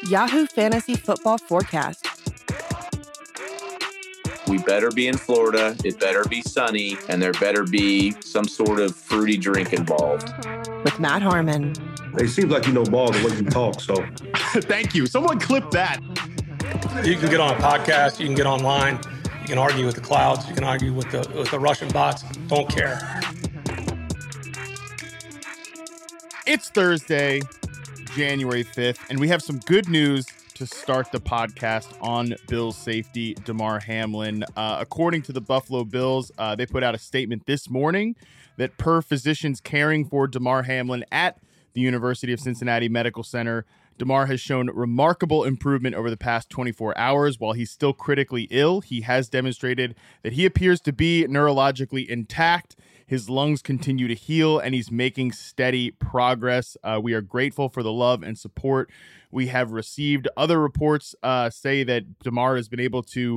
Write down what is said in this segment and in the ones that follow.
Yahoo Fantasy Football Forecast. We better be in Florida, it better be sunny, and there better be some sort of fruity drink involved. With Matt Harmon. It seems like you know ball the way you talk, so. Thank you. Someone clip that. You can get on a podcast, you can get online, you can argue with the clouds, you can argue with the Russian bots. Don't care. It's Thursday, January 5th, and we have some good news to start the podcast on Bills safety Damar Hamlin. According to the Buffalo Bills, they put out a statement this morning that per physicians caring for Damar Hamlin at the University of Cincinnati Medical Center, Damar has shown remarkable improvement over the past 24 hours. While he's still critically ill, he has demonstrated that he appears to be neurologically intact. His lungs continue to heal, and he's making steady progress. We are grateful for the love and support we have received. Other reports say that Damar has been able to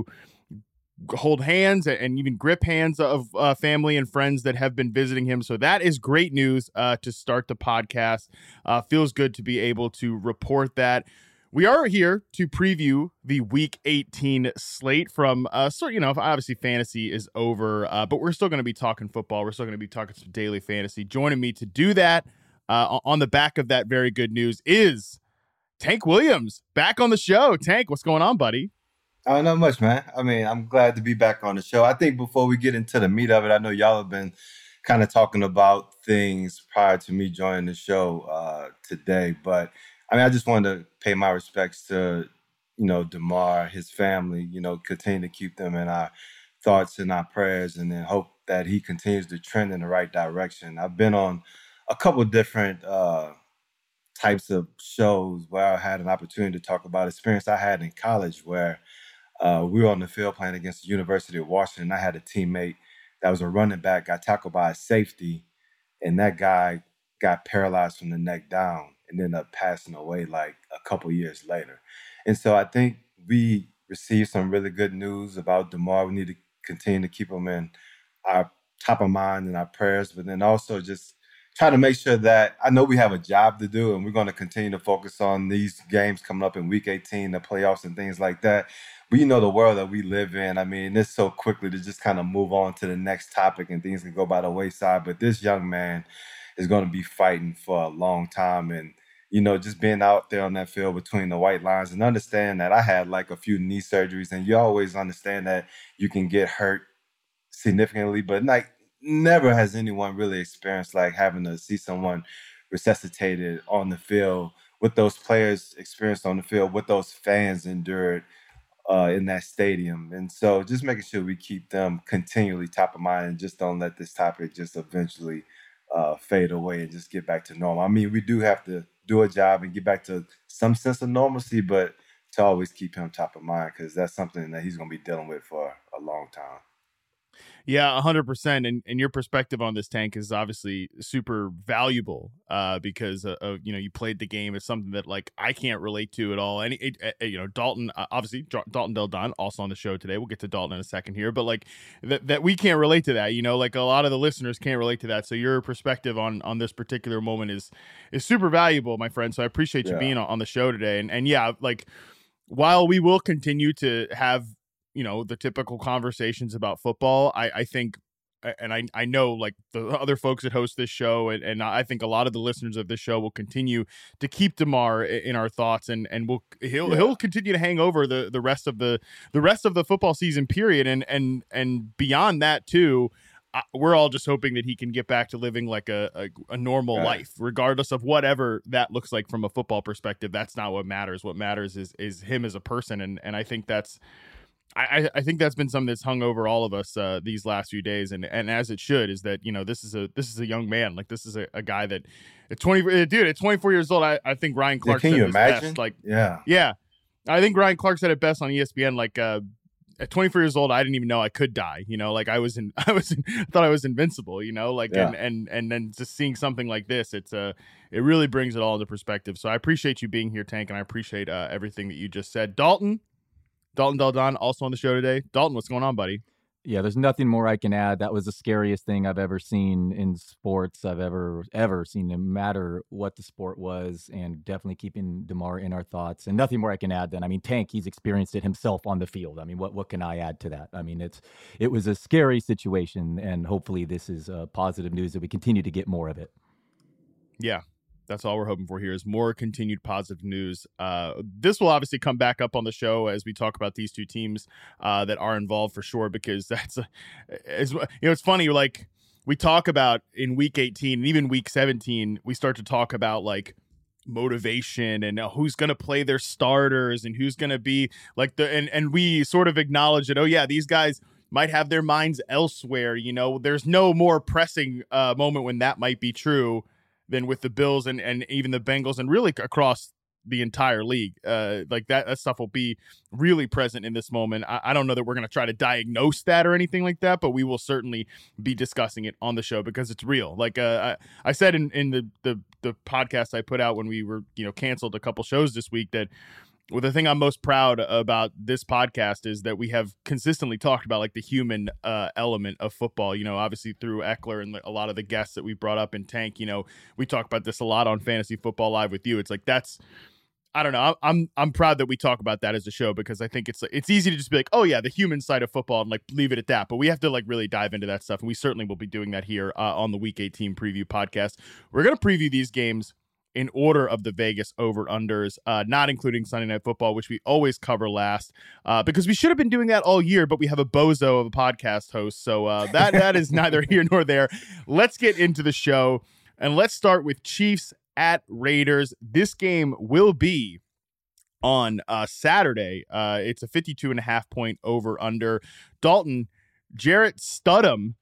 hold hands and even grip hands of family and friends that have been visiting him. So that is great news to start the podcast. Feels good to be able to report that. We are here to preview the Week 18 slate from, obviously fantasy is over, but we're still going to be talking football. We're still going to be talking some daily fantasy. Joining me to do that on the back of that very good news is Tank Williams, back on the show. Tank, what's going on, buddy? Not much, man. I mean, I'm glad to be back on the show. I think before we get into the meat of it, I know y'all have been kind of talking about things prior to me joining the show today, but I mean, I just wanted to pay my respects to, Damar, his family, continue to keep them in our thoughts and our prayers, and then hope that he continues to trend in the right direction. I've been on a couple of different types of shows where I had an opportunity to talk about experience I had in college where we were on the field playing against the University of Washington. I had a teammate that was a running back, got tackled by a safety, and that guy got paralyzed from the neck down and ended up passing away like a couple years later. And so I think we received some really good news about Damar. We need to continue to keep him in our top of mind and our prayers, but then also just try to make sure that I know we have a job to do, and we're going to continue to focus on these games coming up in Week 18, the playoffs and things like that. But the world that we live in, I mean, it's so quickly to just kind of move on to the next topic and things can go by the wayside. But this young man is going to be fighting for a long time. And, just being out there on that field between the white lines and understand that I had like a few knee surgeries, and you always understand that you can get hurt significantly, but like never has anyone really experienced like having to see someone resuscitated on the field, what those players experienced on the field, what those fans endured in that stadium. And so just making sure we keep them continually top of mind and just don't let this topic just eventually fade away and just get back to normal. I mean, we do have to do a job and get back to some sense of normalcy, but to always keep him top of mind because that's something that he's going to be dealing with for a long time. Yeah, 100%. And your perspective on this, Tank, is obviously super valuable because you played the game. It's something that like I can't relate to at all. Dalton, obviously Dalton Del Don, also on the show today. We'll get to Dalton in a second here, but like that we can't relate to that. Like a lot of the listeners can't relate to that. So your perspective on this particular moment is super valuable, my friend. So I appreciate you being on the show today. And yeah, like while we will continue to have the typical conversations about football, I think, and I know like the other folks that host this show, and I think a lot of the listeners of this show will continue to keep Damar in our thoughts, and he'll continue to hang over the rest of the football season period, and beyond that too. We're all just hoping that he can get back to living like a normal life, regardless of whatever that looks like from a football perspective. That's not what matters. What matters is him as a person, and I think that's. I think that's been something that's hung over all of us these last few days, and as it should, is that this is a young man, like this is a guy that at 24 years old. I think Ryan Clark. Can you imagine? Best. Like yeah, I think Ryan Clark said it best on ESPN. Like at 24 years old, I didn't even know I could die. Like I thought I was invincible. And then just seeing something like this, it really brings it all into perspective. So I appreciate you being here, Tank, and I appreciate everything that you just said, Dalton Del Don, also on the show today. Dalton, what's going on, buddy? Yeah, there's nothing more I can add. That was the scariest thing I've ever seen in sports I've ever seen, no matter what the sport was, and definitely keeping DeMar in our thoughts. And nothing more I can add then. I mean, Tank, he's experienced it himself on the field. I mean, what can I add to that? I mean, it was a scary situation, and hopefully this is positive news that we continue to get more of it. Yeah. That's all we're hoping for here is more continued positive news. This will obviously come back up on the show as we talk about these two teams that are involved for sure, because it's funny. Like we talk about in week 18 and even week 17, we start to talk about like motivation and who's going to play their starters and who's going to be like and we sort of acknowledge that, oh yeah, these guys might have their minds elsewhere. You know, there's no more pressing moment when that might be true than with the Bills and even the Bengals and really across the entire league. Like that stuff will be really present in this moment. I don't know that we're going to try to diagnose that or anything like that, but we will certainly be discussing it on the show because it's real. Like I said in the podcast I put out when we were, canceled a couple shows this week, that well, the thing I'm most proud about this podcast is that we have consistently talked about like the human element of football, obviously through Eckler and a lot of the guests that we brought up in Tank. We talk about this a lot on Fantasy Football Live with you. It's like, I don't know. I'm proud that we talk about that as a show because I think it's easy to just be like, oh yeah, the human side of football and like leave it at that. But we have to like really dive into that stuff. And we certainly will be doing that here on the Week 18 preview podcast. We're going to preview these games in order of the Vegas over-unders, not including Sunday Night Football, which we always cover last, because we should have been doing that all year, but we have a bozo of a podcast host, so that is neither here nor there. Let's get into the show, and let's start with Chiefs at Raiders. This game will be on Saturday. It's a 52.5-point over-under. Dalton, Jarrett Stidham,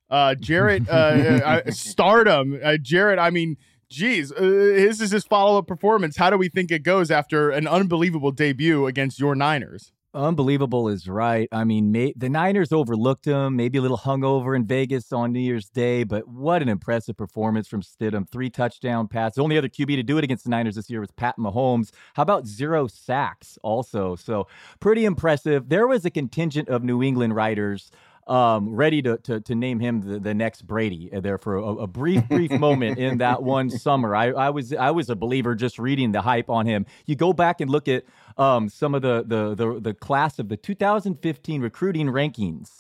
Stardom, Jarrett, I mean, geez, this is his follow-up performance. How do we think it goes after an unbelievable debut against your Niners? Unbelievable is right. I mean, the Niners overlooked him, maybe a little hungover in Vegas on New Year's Day, but what an impressive performance from Stidham. 3 touchdown passes. The only other QB to do it against the Niners this year was Pat Mahomes. How about 0 sacks also? So pretty impressive. There was a contingent of New England writers ready to name him the next Brady there for a brief moment in that one summer. I was a believer just reading the hype on him. You go back and look at some of the class of the 2015 recruiting rankings.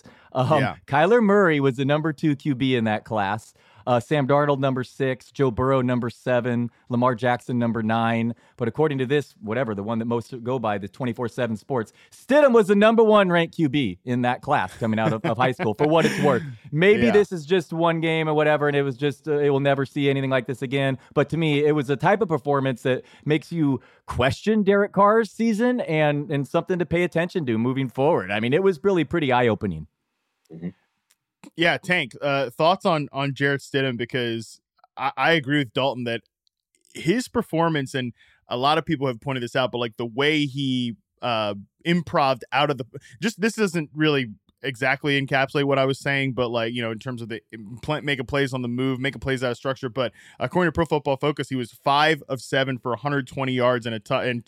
Kyler Murray was the number 2 QB in that class. Sam Darnold, number 6, Joe Burrow, number 7, Lamar Jackson, number 9. But according to this, whatever, the one that most go by, the 24/7 Sports, Stidham was the number 1 ranked QB in that class coming out of high school, for what it's worth. Maybe this is just one game or whatever, and it was just, it will never see anything like this again. But to me, it was a type of performance that makes you question Derek Carr's season and something to pay attention to moving forward. I mean, it was really pretty eye-opening. Mm-hmm. Yeah, Tank, thoughts on Jarrett Stidham, because I agree with Dalton that his performance, and a lot of people have pointed this out, but like the way he improv'd out of this doesn't really exactly encapsulate what I was saying, but like, in terms of the making plays on the move, making plays out of structure. But according to Pro Football Focus, he was 5 of 7 for 120 yards and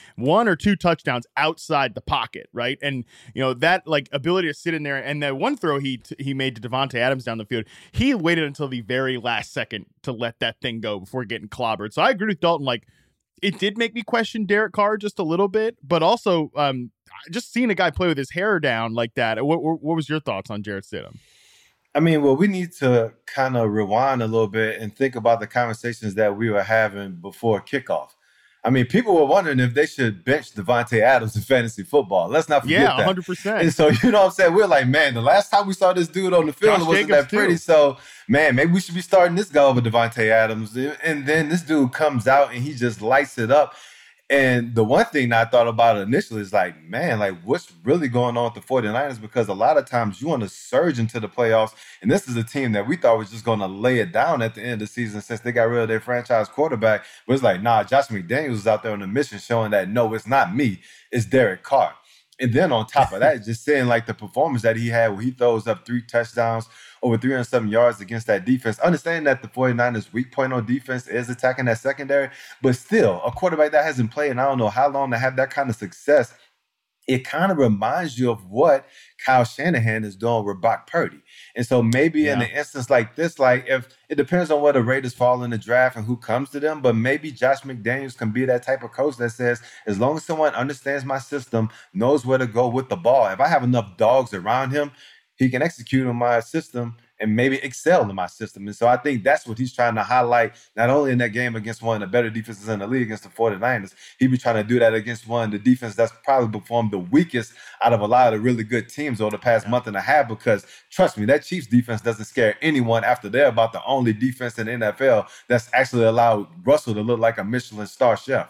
1 or 2 touchdowns outside the pocket, right? And that like ability to sit in there, and that one throw he made to Devontae Adams down the field, he waited until the very last second to let that thing go before getting clobbered. So I agree with Dalton, like it did make me question Derek Carr just a little bit, but also just seeing a guy play with his hair down like that. What was your thoughts on Jarrett Stidham? I mean, well, we need to kind of rewind a little bit and think about the conversations that we were having before kickoff. I mean, people were wondering if they should bench Devontae Adams in fantasy football. Let's not forget that. 100%. And so, you know what I'm saying? We're like, man, the last time we saw this dude on the field, it wasn't that pretty. So, man, maybe we should be starting this guy over Devontae Adams. And then this dude comes out and he just lights it up. And the one thing that I thought about initially is like, man, like what's really going on with the 49ers? Because a lot of times you want to surge into the playoffs. And this is a team that we thought was just going to lay it down at the end of the season since they got rid of their franchise quarterback. But it's like, nah, Josh McDaniels was out there on a mission showing that, no, it's not me, it's Derek Carr. And then on top of that, just saying like the performance that he had where he throws up 3 touchdowns, over 307 yards against that defense. Understanding that the 49ers' weak point on defense is attacking that secondary, but still, a quarterback that hasn't played in I don't know how long to have that kind of success it kind of reminds you of what Kyle Shanahan is doing with Brock Purdy. And so maybe in an instance like this, like if it depends on where the Raiders fall in the draft and who comes to them, but maybe Josh McDaniels can be that type of coach that says, as long as someone understands my system, knows where to go with the ball, if I have enough dogs around him, he can execute on my system and maybe excel in my system. And so I think that's what he's trying to highlight, not only in that game against one of the better defenses in the league against the 49ers, he be trying to do that against one of the defense that's probably performed the weakest out of a lot of the really good teams over the past month and a half, because trust me, that Chiefs defense doesn't scare anyone after they're about the only defense in the NFL that's actually allowed Russell to look like a Michelin star chef.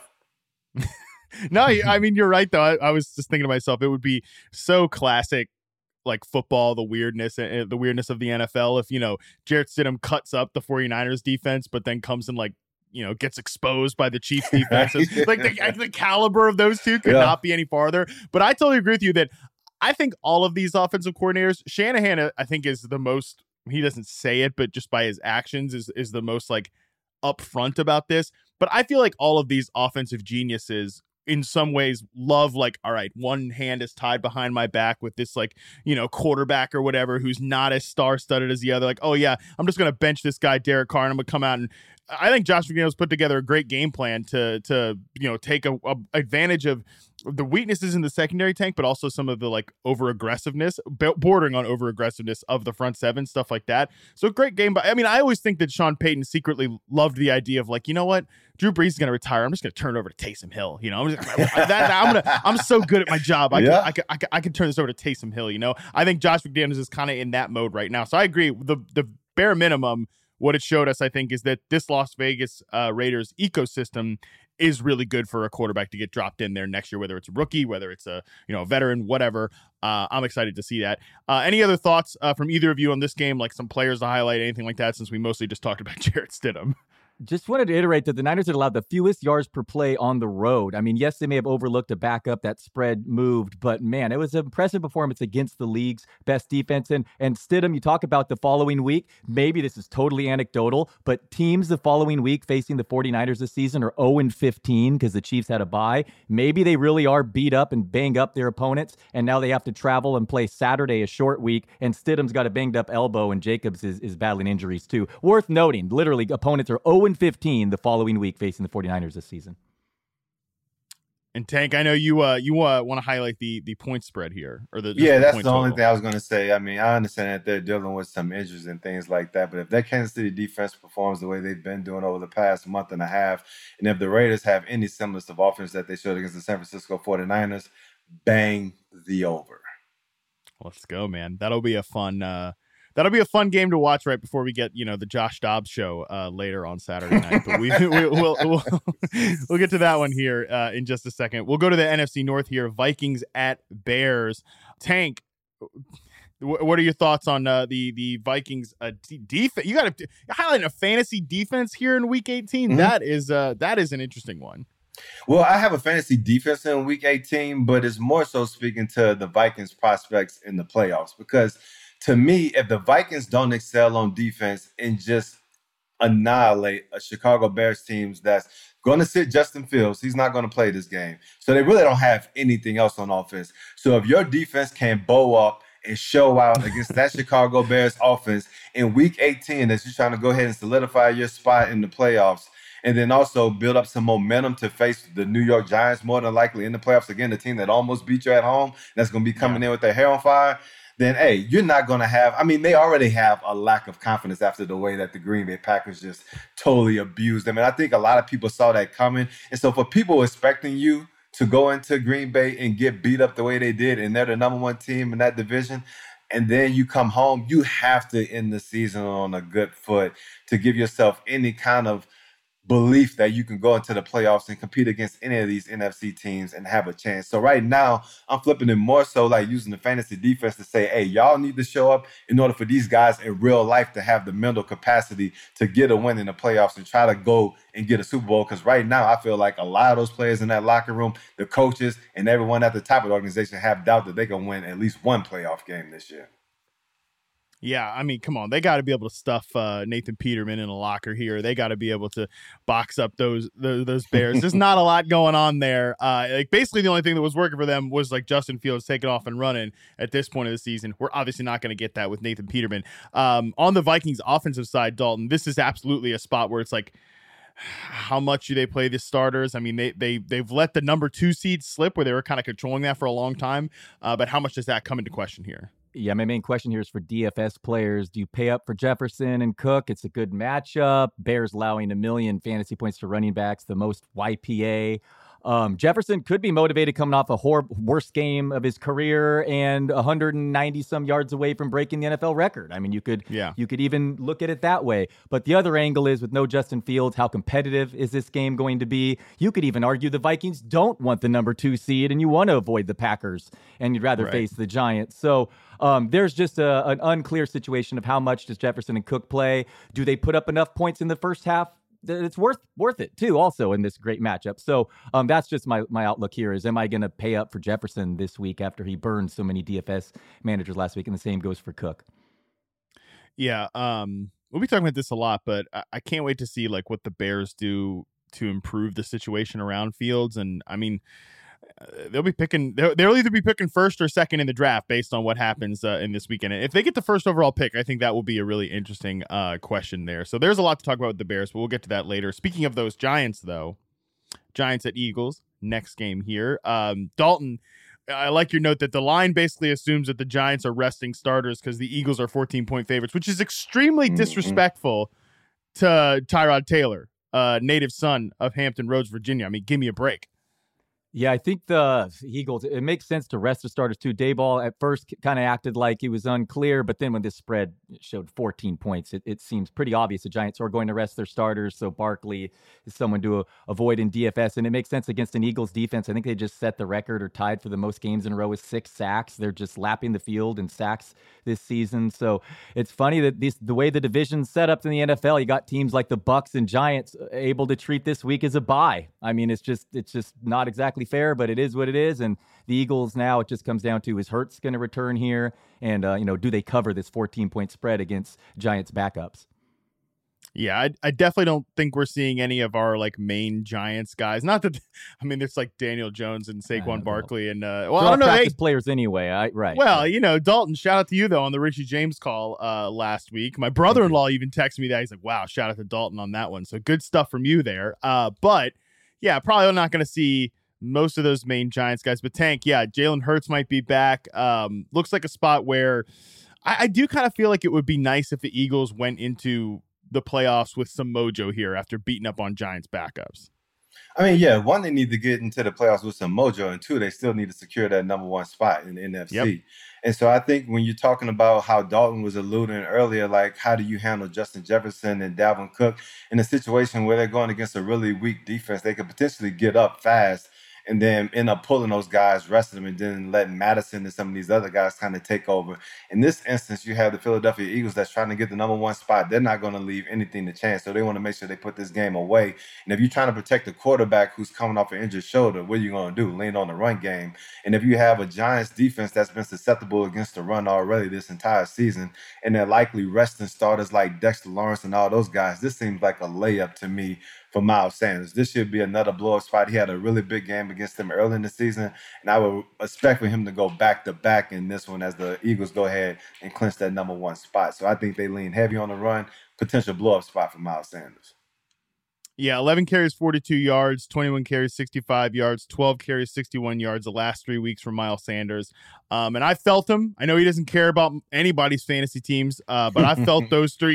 No, I mean, you're right, though. I was just thinking to myself, it would be so classic, like football, the weirdness of the NFL. If, Jarrett Stidham cuts up the 49ers defense, but then comes and gets exposed by the Chiefs defense. Like the caliber of those two could not be any farther. But I totally agree with you that I think all of these offensive coordinators, Shanahan, I think is the most, he doesn't say it, but just by his actions is the most like upfront about this. But I feel like all of these offensive geniuses in some ways love, like, all right, one hand is tied behind my back with this, like, quarterback or whatever who's not as star-studded as the other. Like, oh yeah, I'm just going to bench this guy, Derek Carr, and I'm going to come out. And I think Josh McDaniels put together a great game plan to take a advantage of the weaknesses in the secondary tank, but also some of the like over-aggressiveness, bordering on over-aggressiveness of the front seven, stuff like that. So great game. But I mean, I always think that Sean Payton secretly loved the idea of like, you know what? Drew Brees is going to retire. I'm just going to turn it over to Taysom Hill. I'm so good at my job. I can turn this over to Taysom Hill. I think Josh McDaniels is kind of in that mode right now. So I agree. The bare minimum, what it showed us, I think, is that this Las Vegas Raiders ecosystem is really good for a quarterback to get dropped in there next year, whether it's a rookie, whether it's a veteran, whatever. I'm excited to see that. Any other thoughts from either of you on this game, like some players to highlight, anything like that, since we mostly just talked about Jarrett Stidham? Just wanted to iterate that the Niners had allowed the fewest yards per play on the road. I mean, yes, they may have overlooked a backup that spread moved, but man, it was an impressive performance against the league's best defense. And Stidham, you talk about the following week. Maybe this is totally anecdotal, but teams the following week facing the 49ers this season are 0-15 because the Chiefs had a bye. Maybe they really are beat up and banged up their opponents, and now they have to travel and play Saturday, a short week, and Stidham's got a banged up elbow, and Jacobs is battling injuries too. Worth noting, literally, opponents are 0-15 the following week facing the 49ers this season. And Tank, I know you want to highlight the point spread here, or that's the only thing I was going to say. I mean, I understand that they're dealing with some injuries and things like that, but if that Kansas City defense performs the way they've been doing over the past month and a half, and if the Raiders have any semblance of offense that they showed against the San Francisco 49ers, bang the over. Let's go, man. That'll be a fun game to watch right before we get, the Josh Dobbs show later on Saturday night. But we'll get to that one here in just a second. We'll go to the NFC North here. Vikings at Bears. Tank, what are your thoughts on the Vikings defense? You got to highlight a fantasy defense here in Week 18. Mm-hmm. That is an interesting one. Well, I have a fantasy defense in Week 18, but it's more so speaking to the Vikings prospects in the playoffs, because to me, if the Vikings don't excel on defense and just annihilate a Chicago Bears team that's going to sit Justin Fields, he's not going to play this game. So they really don't have anything else on offense. So if your defense can bow up and show out against that Chicago Bears offense in Week 18, as you're trying to go ahead and solidify your spot in the playoffs, and then also build up some momentum to face the New York Giants more than likely in the playoffs, again, the team that almost beat you at home, that's going to be coming in with their hair on fire, then, hey, you're not going to have – I mean, they already have a lack of confidence after the way that the Green Bay Packers just totally abused them. And I think a lot of people saw that coming. And so for people expecting you to go into Green Bay and get beat up the way they did, and they're the number one team in that division, and then you come home, you have to end the season on a good foot to give yourself any kind of belief that you can go into the playoffs and compete against any of these NFC teams and have a chance. So right now, I'm flipping it more so like using the fantasy defense to say, hey, y'all need to show up in order for these guys in real life to have the mental capacity to get a win in the playoffs and try to go and get a Super Bowl. Because right now, I feel like a lot of those players in that locker room, the coaches and everyone at the top of the organization have doubt that they can win at least one playoff game this year. Yeah, I mean, come on. They got to be able to stuff Nathan Peterman in a locker here. They got to be able to box up those Bears. There's not a lot going on there. Like basically the only thing that was working for them was like Justin Fields taking off and running at this point of the season. We're obviously not going to get that with Nathan Peterman. On the Vikings offensive side, Dalton, this is absolutely a spot where it's like, how much do they play the starters? I mean, they've let the number 2 seed slip where they were kind of controlling that for a long time. But how much does that come into question here? Yeah, my main question here is for DFS players. Do you pay up for Jefferson and Cook? It's a good matchup. Bears allowing 1 million fantasy points to running backs, the most YPA. Jefferson could be motivated coming off a worst game of his career and 190 some yards away from breaking the NFL record. I mean, you could even look at it that way. But the other angle is with no Justin Fields, how competitive is this game going to be? You could even argue the Vikings don't want the number 2 seed and you want to avoid the Packers and you'd rather face the Giants. So there's just an unclear situation of how much does Jefferson and Cook play. Do they put up enough points in the first half? It's worth it too, also in this great matchup. So that's just my outlook here is, am I going to pay up for Jefferson this week after he burned so many DFS managers last week? And the same goes for Cook. Yeah. We'll be talking about this a lot, but I can't wait to see like what the Bears do to improve the situation around Fields. And I mean, they'll either be picking first or second in the draft based on what happens in this weekend. And if they get the first overall pick, I think that will be a really interesting question there. So there's a lot to talk about with the Bears, but we'll get to that later. Speaking of those Giants, though, Giants at Eagles, next game here. Dalton, I like your note that the line basically assumes that the Giants are resting starters because the Eagles are 14-point favorites, which is extremely disrespectful to Tyrod Taylor, native son of Hampton Roads, Virginia. I mean, give me a break. Yeah, I think the Eagles, it makes sense to rest the starters too. Dayball at first kind of acted like he was unclear, but then when this spread showed 14 points, it seems pretty obvious the Giants are going to rest their starters. So Barkley is someone to avoid in DFS, and it makes sense against an Eagles defense. I think they just set the record or tied for the most games in a row with 6 sacks. They're just lapping the field in sacks this season. So it's funny that the way the division's set up in the NFL, you got teams like the Bucs and Giants able to treat this week as a bye. I mean, it's just not exactly fair, but it is what it is. And the Eagles now, it just comes down to, is Hurts going to return here? And, do they cover this 14-point spread against Giants backups? Yeah, I definitely don't think we're seeing any of our like main Giants guys. Not that, I mean, there's like Daniel Jones and Saquon Barkley and I don't know. Practice players anyway, right? Well, Dalton, shout out to you though on the Richie James call last week. My brother-in-law even texted me that. He's like, "Wow, shout out to Dalton on that one." So good stuff from you there. But yeah, probably not going to see most of those main Giants guys. But Tank, yeah, Jalen Hurts might be back. Looks like a spot where I do kind of feel like it would be nice if the Eagles went into the playoffs with some mojo here after beating up on Giants backups. I mean, yeah, one, they need to get into the playoffs with some mojo, and 2, they still need to secure that number 1 spot in the NFC. Yep. And so I think when you're talking about how Dalton was alluding earlier, like how do you handle Justin Jefferson and Dalvin Cook in a situation where they're going against a really weak defense, they could potentially get up fast and then end up pulling those guys, resting them, and then letting Madison and some of these other guys kind of take over. In this instance, you have the Philadelphia Eagles that's trying to get the number 1 spot. They're not going to leave anything to chance, so they want to make sure they put this game away. And if you're trying to protect the quarterback who's coming off an injured shoulder, what are you going to do? Lean on the run game. And if you have a Giants defense that's been susceptible against the run already this entire season, and they're likely resting starters like Dexter Lawrence and all those guys, this seems like a layup to me for Miles Sanders. This should be another blow-up spot. He had a really big game against them early in the season, and I would expect for him to go back-to-back in this one as the Eagles go ahead and clinch that number 1 spot. So I think they lean heavy on the run, potential blow-up spot for Miles Sanders. Yeah, 11 carries, 42 yards, 21 carries, 65 yards, 12 carries, 61 yards the last 3 weeks for Miles Sanders. And I felt him. I know he doesn't care about anybody's fantasy teams, but I felt those 3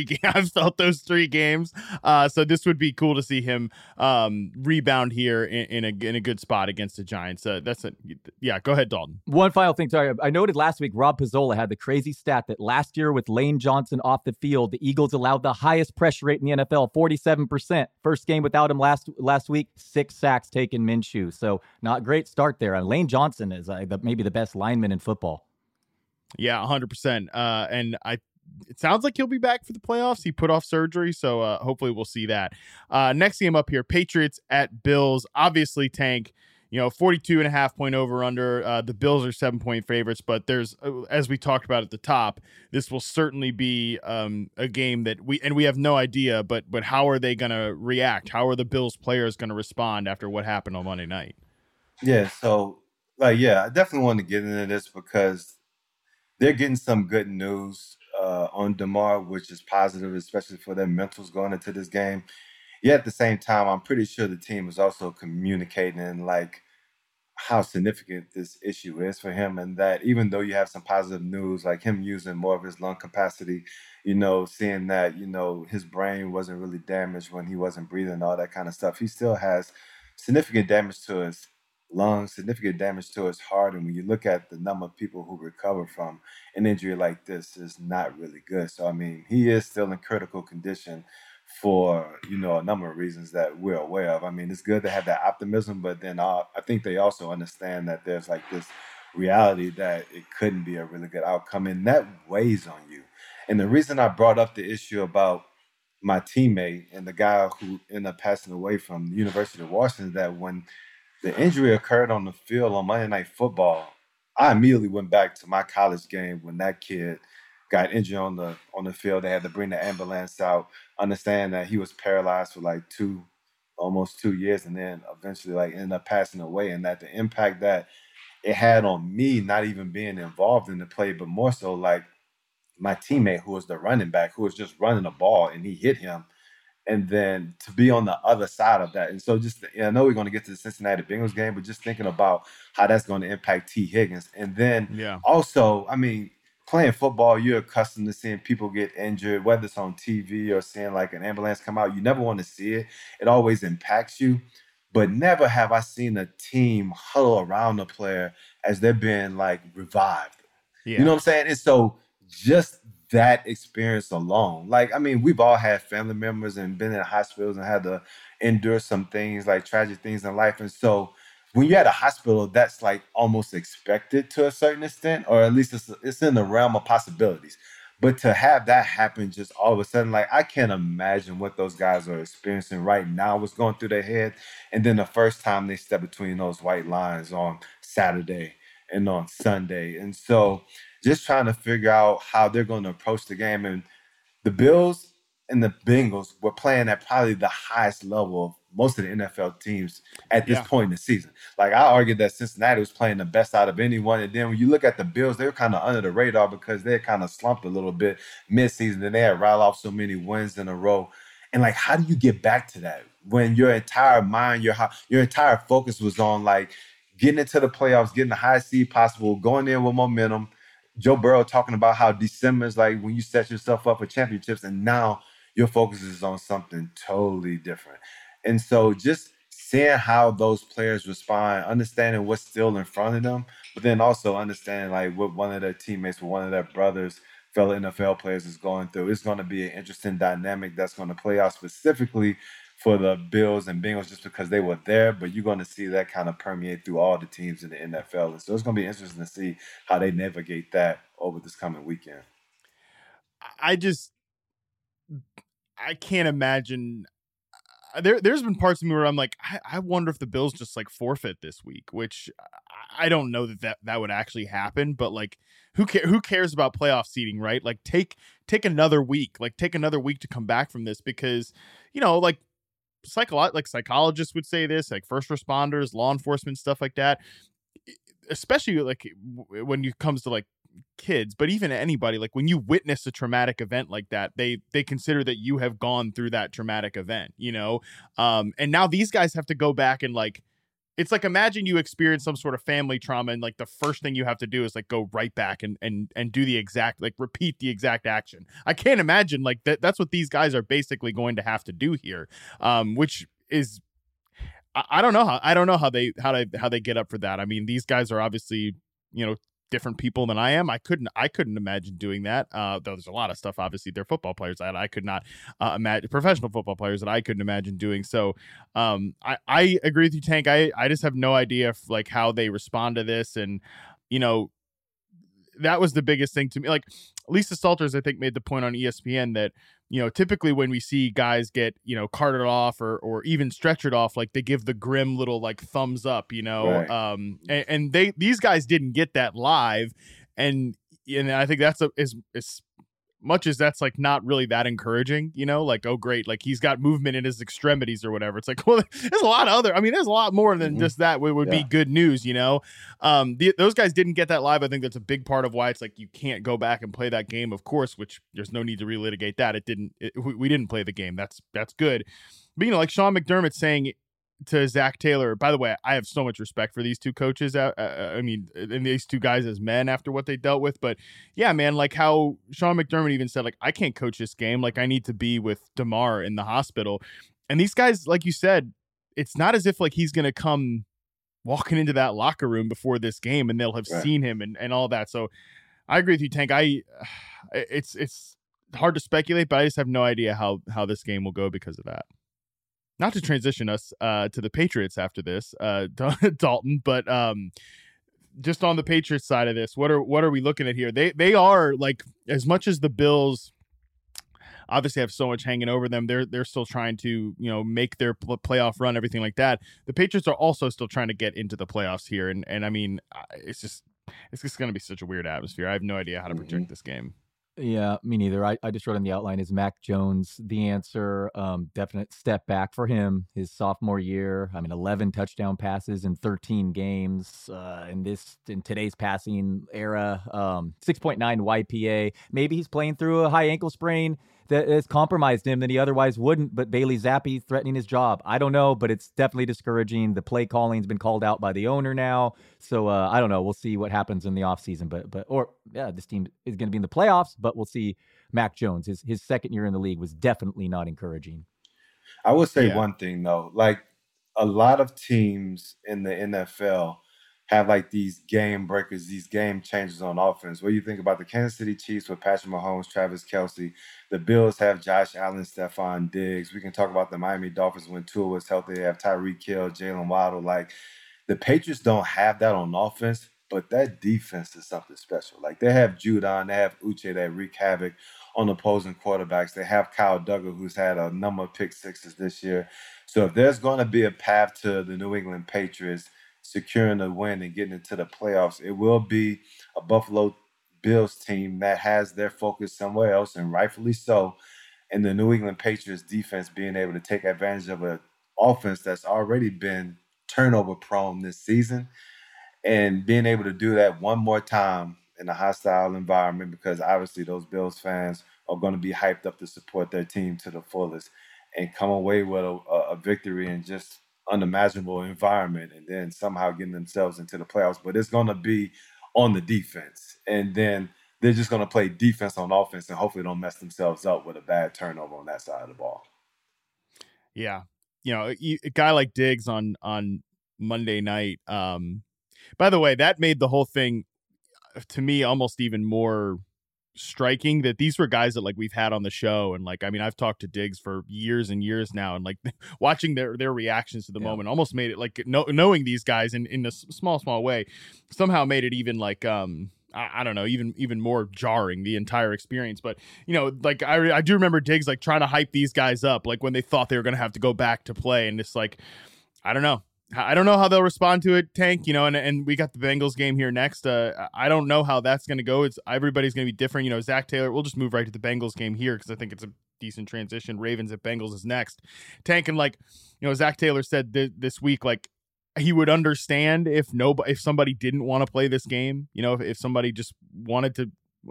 games. So this would be cool to see him rebound here in a good spot against the Giants. Yeah, go ahead, Dalton. One final thing. Sorry, I noted last week Rob Pizzola had the crazy stat that last year with Lane Johnson off the field, the Eagles allowed the highest pressure rate in the NFL, 47%. First game without him last week, 6 sacks taken Minshew. So not great start there. And Lane Johnson is maybe the best lineman in football. Yeah, 100%. And it sounds like he'll be back for the playoffs. He put off surgery, so hopefully we'll see that. Next game up here, Patriots at Bills. Obviously, Tank, 42.5 over under. The Bills are 7-point favorites, but there's, as we talked about at the top, this will certainly be a game that we have no idea, but how are they going to react? How are the Bills players going to respond after what happened on Monday night? Yeah, so I definitely want to get into this because they're getting some good news on DeMar, which is positive, especially for their mentals going into this game. Yet at the same time, I'm pretty sure the team is also communicating like how significant this issue is for him, and that even though you have some positive news, like him using more of his lung capacity, seeing that, his brain wasn't really damaged when he wasn't breathing, all that kind of stuff, he still has significant damage to his lungs, significant damage to his heart. And when you look at the number of people who recover from an injury like this, is not really good. So, I mean, he is still in critical condition for, a number of reasons that we're aware of. I mean, it's good to have that optimism, but then I think they also understand that there's like this reality that it couldn't be a really good outcome, and that weighs on you. And the reason I brought up the issue about my teammate and the guy who ended up passing away from the University of Washington, that when the injury occurred on the field on Monday Night Football, I immediately went back to my college game when that kid got injured on the field. They had to bring the ambulance out, understand that he was paralyzed for like almost 2 years, and then eventually ended up passing away. And that the impact that it had on me, not even being involved in the play, but more so like my teammate who was the running back, who was just running the ball and he hit him. And then to be on the other side of that. And so I know we're going to get to the Cincinnati Bengals game, but just thinking about how that's going to impact T. Higgins. And then also, I mean, playing football, you're accustomed to seeing people get injured, whether it's on TV or seeing like an ambulance come out. You never want to see it. It always impacts you. But never have I seen a team huddle around a player as they're being like revived. Yeah. You know what I'm saying? And so just that experience alone, like, I mean, we've all had family members and been in hospitals and had to endure some things, like tragic things in life. And so when you're at a hospital, that's like almost expected to a certain extent, or at least it's in the realm of possibilities. But to have that happen just all of a sudden, like, I can't imagine what those guys are experiencing right now, what's going through their head. And then the first time they step between those white lines on Saturday and on Sunday. And so just trying to figure out how they're going to approach the game. And the Bills and the Bengals were playing at probably the highest level of most of the NFL teams at this point in the season. Like, I argued that Cincinnati was playing the best out of anyone. And then when you look at the Bills, they were kind of under the radar because they kind of slumped a little bit midseason, and they had rattled off so many wins in a row. And like, how do you get back to that when your entire mind, your entire focus was on like getting into the playoffs, getting the highest seed possible, going in with momentum? Joe Burrow talking about how December is like when you set yourself up for championships, and now your focus is on something totally different. And so just seeing how those players respond, understanding what's still in front of them, but then also understanding like what one of their teammates, one of their brothers, fellow NFL players is going through, it's going to be an interesting dynamic that's going to play out specifically for the Bills and Bengals just because they were there, but you're going to see that kind of permeate through all the teams in the NFL. And so it's going to be interesting to see how they navigate that over this coming weekend. I can't imagine. There's been parts of me where I'm like, I wonder if the Bills just like forfeit this week, which I don't know that would actually happen, but like, who cares about playoff seeding, right? Like take another week, to come back from this, because, like, psychologists would say this, like first responders, law enforcement, stuff like that, especially like when it comes to like kids, but even anybody, like when you witness a traumatic event like that, they consider that you have gone through that traumatic event, and now these guys have to go back and like, it's like, imagine you experience some sort of family trauma, and like the first thing you have to do is like go right back and do the exact, like repeat the exact action. I can't imagine like that's what these guys are basically going to have to do here, which is, I don't know how they get up for that. I mean, these guys are obviously, different people than I am. I couldn't imagine doing that. Though there's a lot of stuff, obviously they're football players that I could not imagine, professional football players that I couldn't imagine doing. So I agree with you, Tank. I just have no idea if, like, how they respond to this. And, that was the biggest thing to me. Like Lisa Salters, I think, made the point on ESPN that, typically when we see guys get, carted off or even stretchered off, like they give the grim little like thumbs up, Right. And these guys didn't get that live. And I think that's as much as that's like not really that encouraging, like, oh great, like he's got movement in his extremities or whatever. It's like, well, there's a lot of there's a lot more than just that would be good news, those guys didn't get that live. I think that's a big part of why it's like you can't go back and play that game, of course, which there's no need to relitigate that. We didn't play the game. That's good. But like Sean McDermott saying to Zach Taylor, by the way, I have so much respect for these two coaches. And these two guys as men after what they dealt with. But yeah, man, like how Sean McDermott even said, like, I can't coach this game. Like I need to be with DeMar in the hospital. And these guys, like you said, it's not as if like he's going to come walking into that locker room before this game and they'll have seen him and all that. So I agree with you, Tank. It's hard to speculate, but I just have no idea how this game will go because of that. Not to transition us to the Patriots after this, Dalton, but just on the Patriots side of this, what are we looking at here? They are, like, as much as the Bills obviously have so much hanging over them, they're still trying to make their playoff run, everything like that. The Patriots are also still trying to get into the playoffs here, and I mean, it's just going to be such a weird atmosphere. I have no idea how to predict this game. Yeah, me neither. I just wrote in the outline, is Mac Jones the answer? Definite step back for him his sophomore year. 11 touchdown passes in 13 games in today's passing era. 6.9 YPA. Maybe he's playing through a high ankle sprain that has compromised him that he otherwise wouldn't, but Bailey Zappi threatening his job. I don't know, but it's definitely discouraging. The play calling's been called out by the owner now. So I don't know. We'll see what happens in the offseason. This team is going to be in the playoffs, but we'll see. Mac Jones, his second year in the league was definitely not encouraging. I would say one thing, though. Like, a lot of teams in the NFL have like these game breakers, these game changers on offense. What do you think about the Kansas City Chiefs with Patrick Mahomes, Travis Kelce? The Bills have Josh Allen, Stephon Diggs. We can talk about the Miami Dolphins when Tua was healthy. They have Tyreek Hill, Jalen Waddle. Like, the Patriots don't have that on offense, but that defense is something special. Like, they have Judon, they have Uche that wreak havoc on opposing quarterbacks. They have Kyle Duggar, who's had a number of pick sixes this year. So if there's going to be a path to the New England Patriots securing a win and getting into the playoffs, it will be a Buffalo Bills team that has their focus somewhere else, and rightfully so. And the New England Patriots defense being able to take advantage of an offense that's already been turnover prone this season, and being able to do that one more time in a hostile environment, because obviously those Bills fans are going to be hyped up to support their team to the fullest and come away with a victory in just unimaginable environment, and then somehow getting themselves into the playoffs. But it's going to be on the defense, and then they're just going to play defense on offense and hopefully don't mess themselves up with a bad turnover on that side of the ball. Yeah. A guy like Diggs on Monday night. By the way, that made the whole thing to me almost even more striking, that these were guys that like we've had on the show, and like I've talked to Diggs for years and years now, and like watching their reactions to the moment almost made it like knowing these guys in a small way somehow made it even like I don't know, even more jarring, the entire experience. But like I do remember Diggs like trying to hype these guys up like when they thought they were going to have to go back to play, and it's like I don't know how they'll respond to it, Tank, and we got the Bengals game here next. I don't know how that's going to go. Everybody's going to be different. Zach Taylor, we'll just move right to the Bengals game here because I think it's a decent transition. Ravens at Bengals is next. Tank, and like, Zach Taylor said this week, like he would understand if somebody didn't want to play this game, if somebody just wanted to,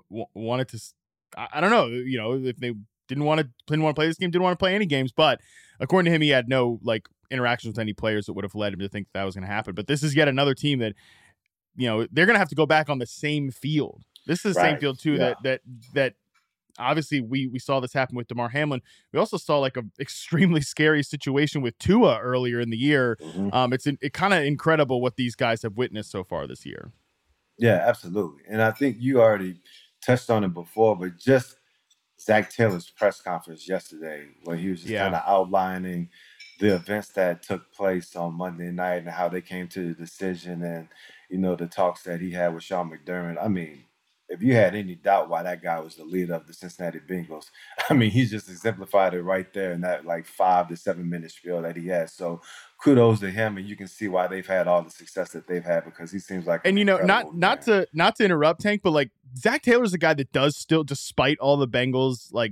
I don't know, if they didn't want to play this game, didn't want to play any games. But according to him, he had no like interactions with any players that would have led him to think that was going to happen. But this is yet another team that, they're going to have to go back on the same field. This is the same field too, that obviously we saw this happen with Damar Hamlin. We also saw like an extremely scary situation with Tua earlier in the year. It's kind of incredible what these guys have witnessed so far this year. Yeah, absolutely. And I think you already touched on it before, but just Zach Taylor's press conference yesterday, where he was just kind of outlining the events that took place on Monday night and how they came to the decision, and the talks that he had with Sean McDermott. I mean, if you had any doubt why that guy was the leader of the Cincinnati Bengals, I mean, he just exemplified it right there in that like 5 to 7 minute spiel that he had. So kudos to him, and you can see why they've had all the success that they've had, because he seems like and not to interrupt, Tank, but like Zach Taylor's a guy that does still, despite all the Bengals like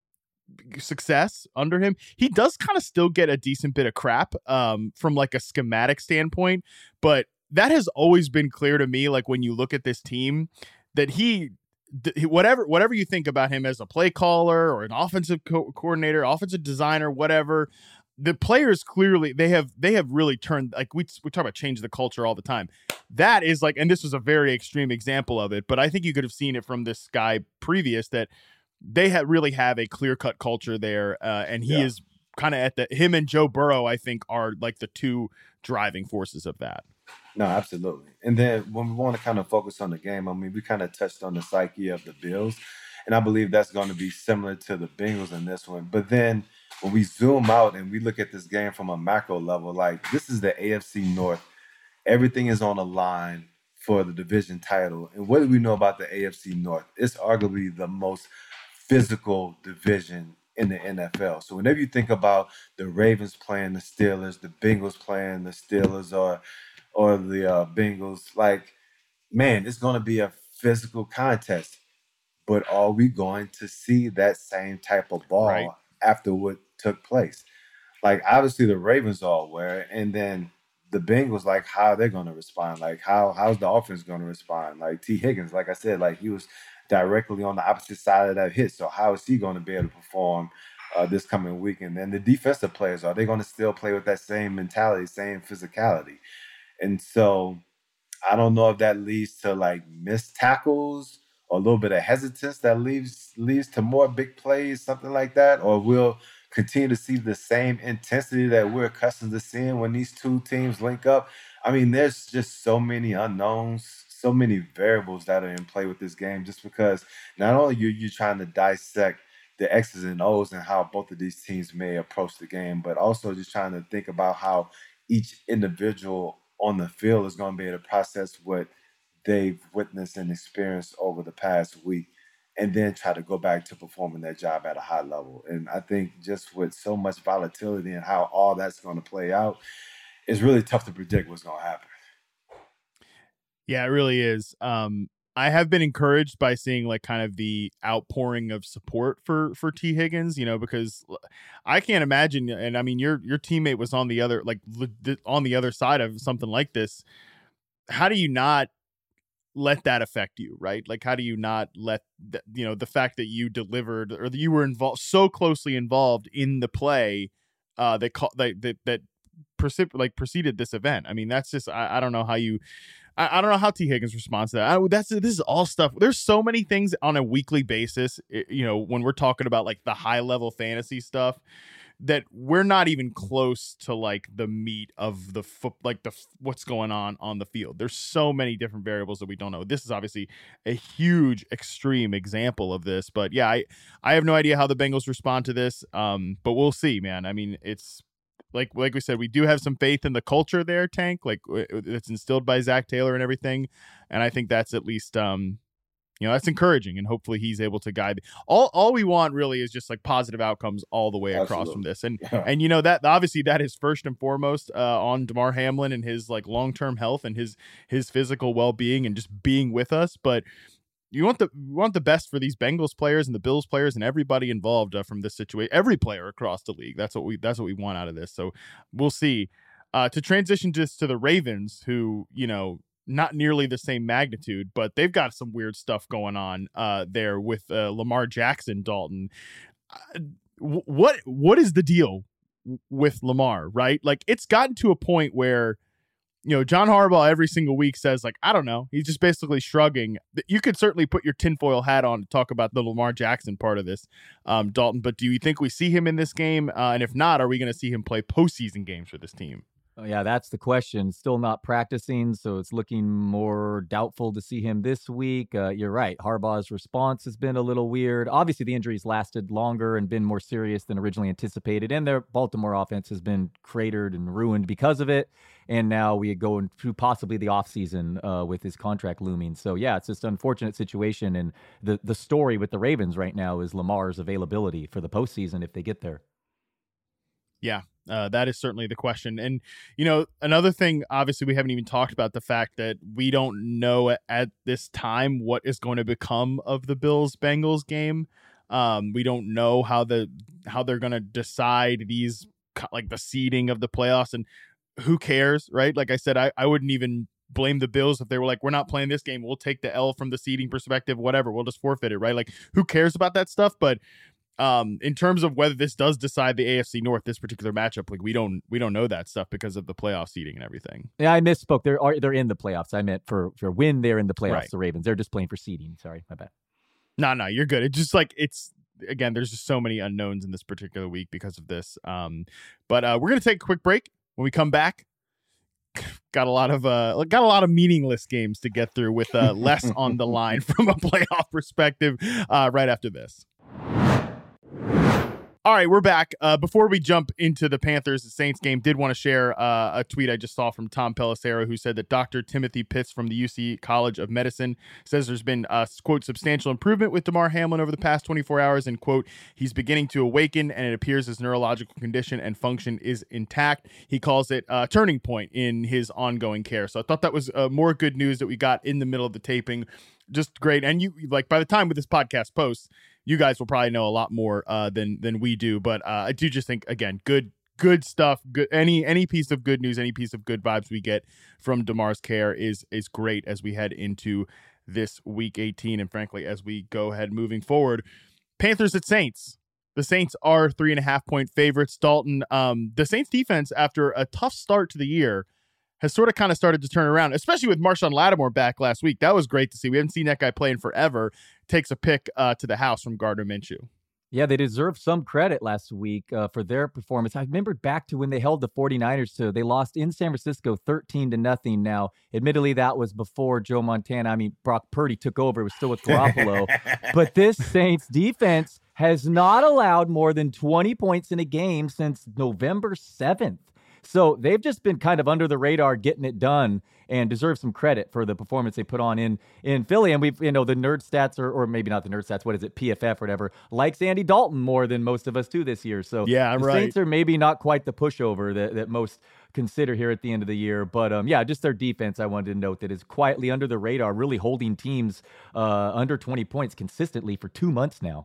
success under him, he does kind of still get a decent bit of crap from like a schematic standpoint, but that has always been clear to me, like when you look at this team, that whatever you think about him as a play caller or an offensive coordinator, offensive designer, whatever, the players clearly they have really turned, like we talk about change the culture all the time. That is like, and this was a very extreme example of it, but I think you could have seen it from this guy previous, that they really have a clear-cut culture there, and he is kind of him and Joe Burrow, I think, are like the two driving forces of that. No, absolutely. And then when we want to kind of focus on the game, I mean, we kind of touched on the psyche of the Bills, and I believe that's going to be similar to the Bengals in this one. But then when we zoom out and we look at this game from a macro level, like this is the AFC North. Everything is on the line for the division title. And what do we know about the AFC North? It's arguably the most physical division in the NFL. So whenever you think about the Ravens playing the Steelers, the Bengals playing the Steelers, or the Bengals, like, man, it's going to be a physical contest. But are we going to see that same type of ball after what took place? Like, obviously the Ravens are aware, and then the Bengals, like, how they're going to respond. Like, how's the offense going to respond? Like, T. Higgins, like I said, like, he was directly on the opposite side of that hit. So how is he going to be able to perform this coming week? And then the defensive players, are they going to still play with that same mentality, same physicality? And so I don't know if that leads to like missed tackles or a little bit of hesitance that leads to more big plays, something like that, or we'll continue to see the same intensity that we're accustomed to seeing when these two teams link up. I mean, there's just so many unknowns, so many variables that are in play with this game, just because not only you're trying to dissect the X's and O's and how both of these teams may approach the game, but also just trying to think about how each individual on the field is going to be able to process what they've witnessed and experienced over the past week, and then try to go back to performing their job at a high level. And I think just with so much volatility and how all that's going to play out, it's really tough to predict what's going to happen. Yeah, it really is. I have been encouraged by seeing like kind of the outpouring of support for T. Higgins, you know, because I can't imagine. And I mean, your teammate was on the other side of something like this. How do you not let that affect you, right? Like, how do you not let the fact that you delivered or that you were involved, so closely involved in the play that preceded this event? I mean, that's just I don't know how you. I don't know how T. Higgins responds to that. This is all stuff. There's so many things on a weekly basis, you know, when we're talking about like the high level fantasy stuff, that we're not even close to like the meat of the what's going on the field. There's so many different variables that we don't know. This is obviously a huge extreme example of this, but yeah, I have no idea how the Bengals respond to this. But we'll see, man. I mean, it's like we said, we do have some faith in the culture there, Tank. Like it's instilled by Zach Taylor and everything, and I think that's at least that's encouraging, and hopefully he's able to guide. All we want really is just like positive outcomes all the way across from this, and that obviously that is first and foremost on Damar Hamlin and his like long-term health and his physical well-being and just being with us, but. You want the best for these Bengals players and the Bills players and everybody involved from this situation. Every player across the league. That's what we want out of this. So we'll see. To transition just to the Ravens, who not nearly the same magnitude, but they've got some weird stuff going on there with Lamar Jackson, Dalton. What is the deal with Lamar? Right, like it's gotten to a point where. John Harbaugh every single week says, like, I don't know. He's just basically shrugging. You could certainly put your tinfoil hat on to talk about the Lamar Jackson part of this, Dalton. But do you think we see him in this game? And if not, are we going to see him play postseason games for this team? Oh, yeah, that's the question. Still not practicing, so it's looking more doubtful to see him this week. You're right. Harbaugh's response has been a little weird. Obviously, the injuries lasted longer and been more serious than originally anticipated, and their Baltimore offense has been cratered and ruined because of it. And now we go into possibly the offseason with his contract looming. So, yeah, it's just an unfortunate situation. And the story with the Ravens right now is Lamar's availability for the postseason if they get there. Yeah, that is certainly the question. And, another thing, obviously, we haven't even talked about the fact that we don't know at this time what is going to become of the Bills-Bengals game. We don't know how they're going to decide these, like the seeding of the playoffs, and who cares, right? Like I said, I wouldn't even blame the Bills if they were like, we're not playing this game. We'll take the L from the seeding perspective, whatever. We'll just forfeit it, right? Like, who cares about that stuff? But in terms of whether this does decide the AFC North, this particular matchup, like we don't know that stuff because of the playoff seeding and everything. Yeah, I misspoke. They're in the playoffs. I meant for when they're in the playoffs, right. The Ravens. They're just playing for seeding. Sorry, my bad. No, you're good. It's just like again, there's just so many unknowns in this particular week because of this. But we're gonna take a quick break. When we come back, got a lot of meaningless games to get through with less on the line from a playoff perspective right after this. All right, we're back. Before we jump into the Panthers-Saints game, did want to share a tweet I just saw from Tom Pelissero, who said that Dr. Timothy Pitts from the UC College of Medicine says there's been, quote, substantial improvement with Damar Hamlin over the past 24 hours, and, quote, he's beginning to awaken, and it appears his neurological condition and function is intact. He calls it a turning point in his ongoing care. So I thought that was more good news that we got in the middle of the taping. Just great. And you, like, by the time with this podcast posts, you guys will probably know a lot more than we do, but I do just think, again, good stuff. Good any piece of good news, any piece of good vibes we get from Damar's care is great as we head into this week 18, and frankly, as we go ahead moving forward. Panthers at Saints. The Saints are 3.5-point favorites. Dalton, the Saints defense, after a tough start to the year, has sort of kind of started to turn around, especially with Marshawn Lattimore back last week. That was great to see. We haven't seen that guy play in forever. Takes a pick to the house from Gardner Minshew. Yeah, they deserved some credit last week for their performance. I remembered back to when they held the 49ers they lost in San Francisco 13-0. Now, admittedly, that was before Joe Montana. I mean, Brock Purdy took over. It was still with Garoppolo. But this Saints defense has not allowed more than 20 points in a game since November 7th. So they've just been kind of under the radar getting it done and deserve some credit for the performance they put on in Philly. And we've, the nerd stats, or maybe not the nerd stats, what is it, PFF or whatever, likes Andy Dalton more than most of us too this year. So yeah, the Saints are maybe not quite the pushover that most consider here at the end of the year. But yeah, just their defense, I wanted to note, that is quietly under the radar, really holding teams under 20 points consistently for 2 months now.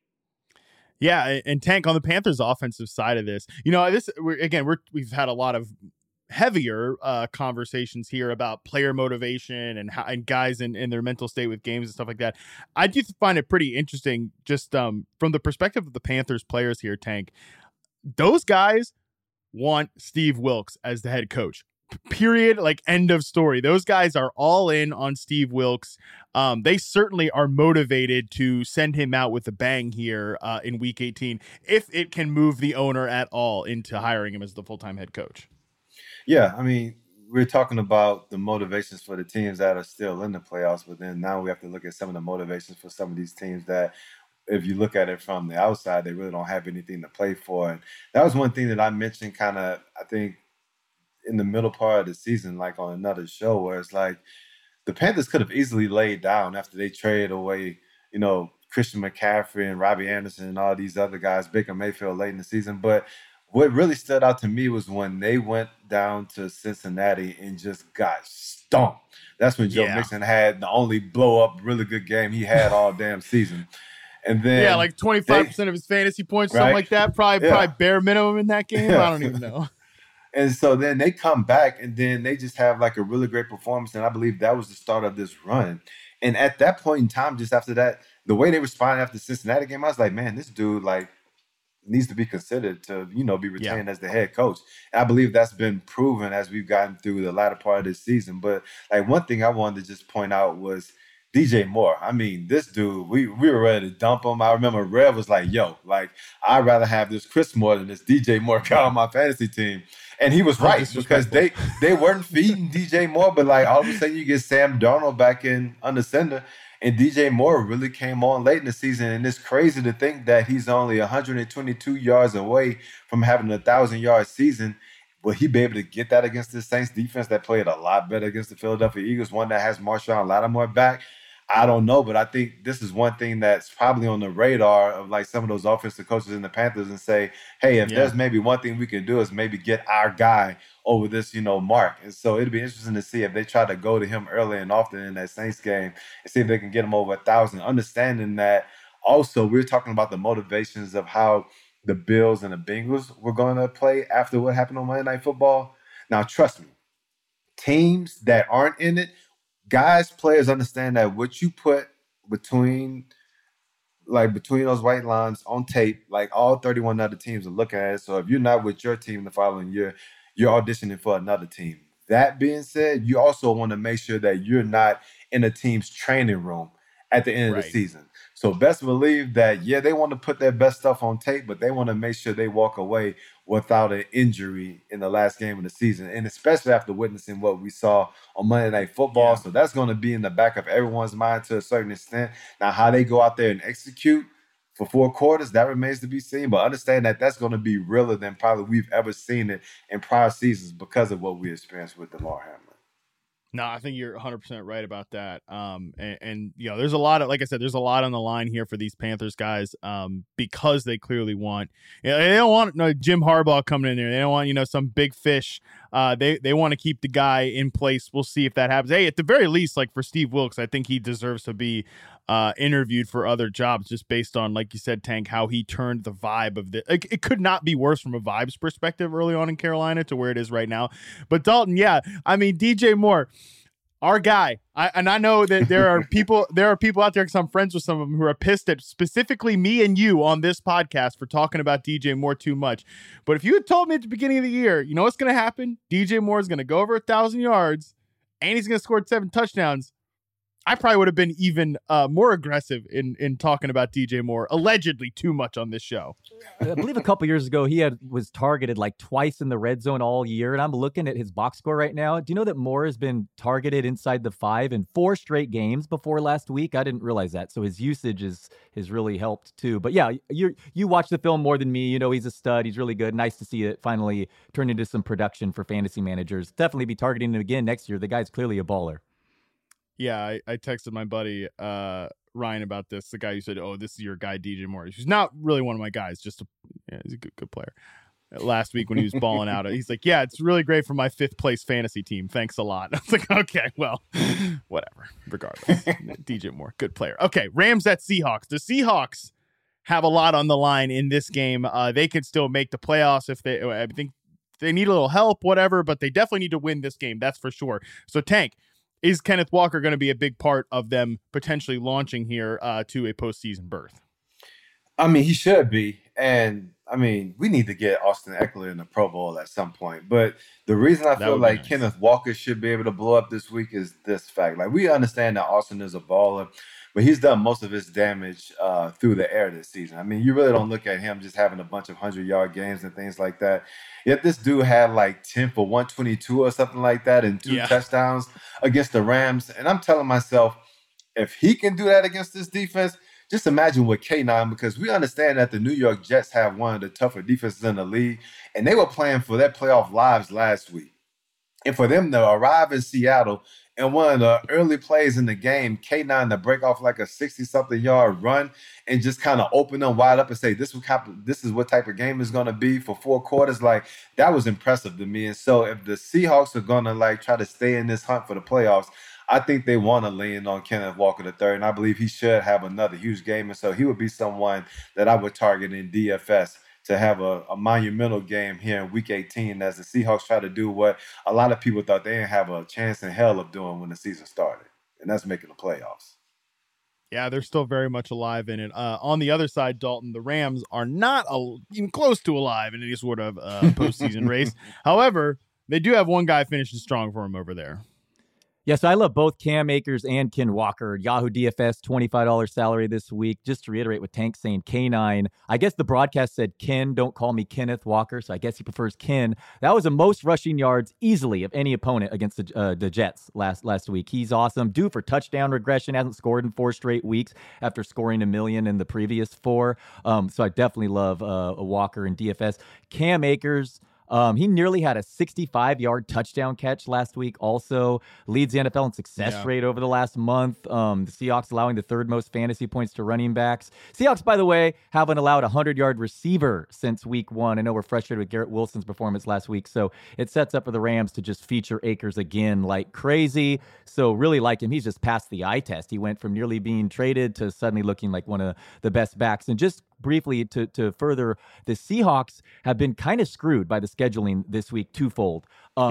Yeah, and Tank, on the Panthers' offensive side of this, we've had a lot of heavier conversations here about player motivation and guys in their mental state with games and stuff like that. I do find it pretty interesting, just from the perspective of the Panthers players here, Tank. Those guys want Steve Wilks as the head coach. Period. Like, end of story. Those guys are all in on Steve Wilks. They certainly are motivated to send him out with a bang here in week 18, if it can move the owner at all into hiring him as the full-time head coach. Yeah, I mean, we're talking about the motivations for the teams that are still in the playoffs, but then now we have to look at some of the motivations for some of these teams that, if you look at it from the outside, they really don't have anything to play for. And that was one thing that I mentioned kind of, I think, in the middle part of the season, like on another show, where it's like the Panthers could have easily laid down after they traded away, Christian McCaffrey and Robbie Anderson and all these other guys, Baker Mayfield late in the season. But what really stood out to me was when they went down to Cincinnati and just got stomped. That's when Joe Mixon had the only blow-up really good game he had all damn season. And then like 25% of his fantasy points, right? Something like that. Probably bare minimum in that game. I don't even know. And so then they come back and then they just have like a really great performance. And I believe that was the start of this run. And at that point in time, just after that, the way they responded after the Cincinnati game, I was like, man, this dude needs to be considered to, be retained as the head coach. And I believe that's been proven as we've gotten through the latter part of this season. But like one thing I wanted to just point out was DJ Moore. I mean, this dude, we were ready to dump him. I remember Rev was like, I'd rather have this Chris Moore than this DJ Moore guy on my fantasy team. And he was right because they weren't feeding DJ Moore, but like all of a sudden you get Sam Darnold back in under center, and DJ Moore really came on late in the season. And it's crazy to think that he's only 122 yards away from having a 1,000-yard season. Will he be able to get that against the Saints defense that played a lot better against the Philadelphia Eagles, one that has Marshawn Lattimore back? I don't know, but I think this is one thing that's probably on the radar of like some of those offensive coaches in the Panthers and say, hey, if there's maybe one thing we can do is maybe get our guy over this, mark. And so it'd be interesting to see if they try to go to him early and often in that Saints game and see if they can get him over 1,000, understanding that also we're talking about the motivations of how the Bills and the Bengals were going to play after what happened on Monday Night Football. Now, trust me, teams that aren't in it, players understand that what you put between those white lines on tape, like all 31 other teams are looking at it. So if you're not with your team the following year, you're auditioning for another team. That being said, you also want to make sure that you're not in a team's training room at the end of the season. So best believe that, they want to put their best stuff on tape, but they want to make sure they walk away without an injury in the last game of the season, and especially after witnessing what we saw on Monday Night Football. So that's going to be in the back of everyone's mind to a certain extent. Now, how they go out there and execute for 4 quarters, that remains to be seen. But understand that that's going to be realer than probably we've ever seen it in prior seasons because of what we experienced with Damar Hamlin. No, I think you're 100% right about that. And there's a lot of, like I said, there's a lot on the line here for these Panthers guys because they clearly want, they don't want Jim Harbaugh coming in there. They don't want, some big fish. They want to keep the guy in place. We'll see if that happens. Hey, at the very least, like for Steve Wilkes, I think he deserves to be interviewed for other jobs just based on, like you said, Tank, how he turned the vibe of the, it could not be worse from a vibes perspective early on in Carolina to where it is right now. But Dalton, DJ Moore, our guy. I know that there are people out there, because I'm friends with some of them, who are pissed at specifically me and you on this podcast for talking about DJ Moore too much. But if you had told me at the beginning of the year, you know what's going to happen? DJ Moore is going to go over 1,000 yards and he's going to score 7 touchdowns. I probably would have been even more aggressive in talking about DJ Moore, allegedly too much on this show. I believe a couple years ago, he was targeted like twice in the red zone all year. And I'm looking at his box score right now. Do you know that Moore has been targeted inside the 5 in 4 straight games before last week? I didn't realize that. So his usage has really helped too. But yeah, you watch the film more than me. He's a stud. He's really good. Nice to see it finally turn into some production for fantasy managers. Definitely be targeting him again next year. The guy's clearly a baller. Yeah, I texted my buddy Ryan about this. The guy who said, "Oh, this is your guy, DJ Moore." He's not really one of my guys. He's a good player. Last week when he was balling out, he's like, "Yeah, it's really great for my 5th place fantasy team. Thanks a lot." I was like, "Okay, well, whatever. Regardless, DJ Moore, good player." Okay, Rams at Seahawks. The Seahawks have a lot on the line in this game. They could still make the playoffs if I think they need a little help, whatever, but they definitely need to win this game. That's for sure. So, Tank, is Kenneth Walker going to be a big part of them potentially launching here to a postseason berth? I mean, he should be. And, we need to get Austin Eckler in the Pro Bowl at some point. But the reason I feel like Kenneth Walker should be able to blow up this week is this fact. Like, we understand that Austin is a baller, but he's done most of his damage through the air this season. You really don't look at him just having a bunch of 100-yard games and things like that. Yet this dude had like 10 for 122 or something like that and 2 touchdowns against the Rams. And I'm telling myself, if he can do that against this defense, just imagine with K9, because we understand that the New York Jets have one of the tougher defenses in the league, and they were playing for their playoff lives last week. And for them to arrive in Seattle and one of the early plays in the game, K9 to break off like a 60-something yard run and just kind of open them wide up and say, this is what type of game it's going to be for 4 quarters. Like, that was impressive to me. And so if the Seahawks are going to try to stay in this hunt for the playoffs, I think they want to lean on Kenneth Walker III, and I believe he should have another huge game. And so he would be someone that I would target in DFS to have a monumental game here in Week 18 as the Seahawks try to do what a lot of people thought they didn't have a chance in hell of doing when the season started, and that's making the playoffs. Yeah, they're still very much alive in it. On the other side, Dalton, the Rams are not even close to alive in any sort of postseason race. However, they do have one guy finishing strong for them over there. Yes, I love both Cam Akers and Ken Walker. Yahoo DFS, $25 salary this week. Just to reiterate what Tank's saying, K9. I guess the broadcast said Ken, don't call me Kenneth Walker, so I guess he prefers Ken. That was the most rushing yards easily of any opponent against the Jets last week. He's awesome. Due for touchdown regression, hasn't scored in 4 straight weeks after scoring $1 million in the previous 4. So I definitely love a Walker in DFS. Cam Akers, he nearly had a 65-yard touchdown catch last week. Also leads the NFL in success rate over the last month. The Seahawks allowing the 3rd most fantasy points to running backs. Seahawks, by the way, haven't allowed a 100-yard receiver since week 1. I know we're frustrated with Garrett Wilson's performance last week, so it sets up for the Rams to just feature Akers again like crazy. So really like him. He's just passed the eye test. He went from nearly being traded to suddenly looking like one of the best backs. And just briefly to further, the Seahawks have been kind of screwed by the scheduling this week twofold.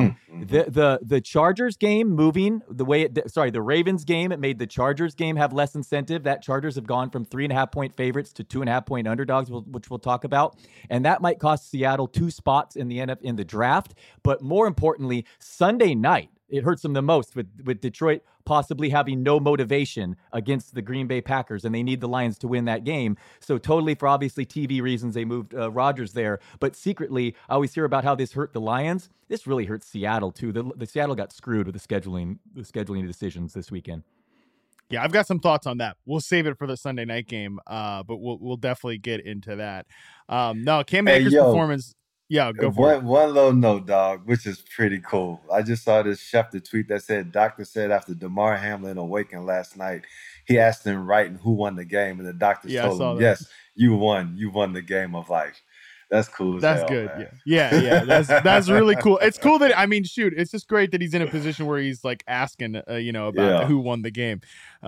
The Chargers game moving the way the Ravens game, it made the Chargers game have less incentive. That Chargers have gone from 3.5-point favorites to 2.5-point underdogs, which we'll talk about. And that might cost Seattle 2 spots in the draft. But more importantly, Sunday night, it hurts them the most with Detroit possibly having no motivation against the Green Bay Packers, and they need the Lions to win that game. So totally, for obviously TV reasons, they moved Rodgers there. But secretly, I always hear about how this hurt the Lions. This really hurts Seattle too. The Seattle got screwed with the scheduling decisions this weekend. Yeah, I've got some thoughts on that. We'll save it for the Sunday night game, but we'll definitely get into that. No, Cam Akers' performance. Yeah, go for it. One little note, dog, which is pretty cool. I just saw this Schefter tweet that said, doctor said after Damar Hamlin awakened last night, he asked him writing who won the game, and the doctor told him, yes, you won the game of life. That's cool as That's hell, good. man. Yeah. That's really cool. It's cool that, I mean, shoot, it's just great that he's in a position where he's like asking, about who won the game.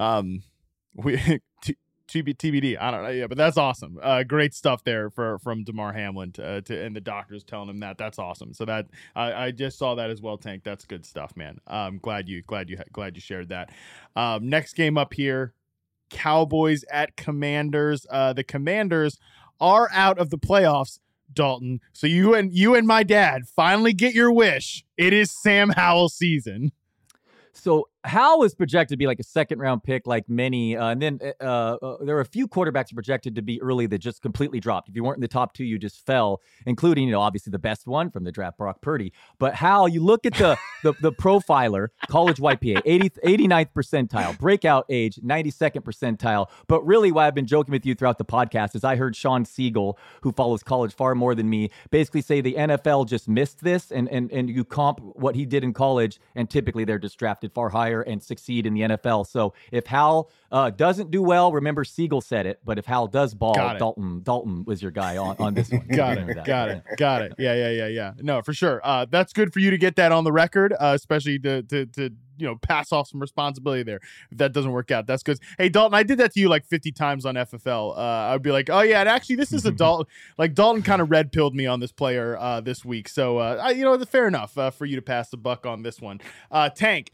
TBD. I don't know. Yeah, but that's awesome. Great stuff there from Damar Hamlin to and the doctors telling him that. That's awesome. So that I just saw that as well, Tank. That's good stuff, man. Glad you shared that. Next game up here, Cowboys at Commanders. The Commanders are out of the playoffs, Dalton. So you and my dad finally get your wish. It is Sam Howell season. So Howell was projected to be like a 2nd-round pick, like many. And then there were a few quarterbacks projected to be early that just completely dropped. If you weren't in the top 2, you just fell, including, obviously the best one from the draft, Brock Purdy. But Howell, you look at the profiler, college YPA, 89th percentile, breakout age, 92nd percentile. But really why I've been joking with you throughout the podcast is I heard Sean Siegel, who follows college far more than me, basically say the NFL just missed this and you comp what he did in college, and typically they're just drafted far higher and succeed in the NFL. So if Howell doesn't do well, remember Siegel said it, but if Howell does ball, Dalton was your guy on this one. Got it. Yeah. No, for sure. That's good for you to get that on the record, especially to pass off some responsibility there. If that doesn't work out, that's good. Hey, Dalton, I did that to you like 50 times on FFL. I would be like, oh yeah, and actually this is a Dalton. Like Dalton kind of red pilled me on this player this week. So fair enough for you to pass the buck on this one. Tank.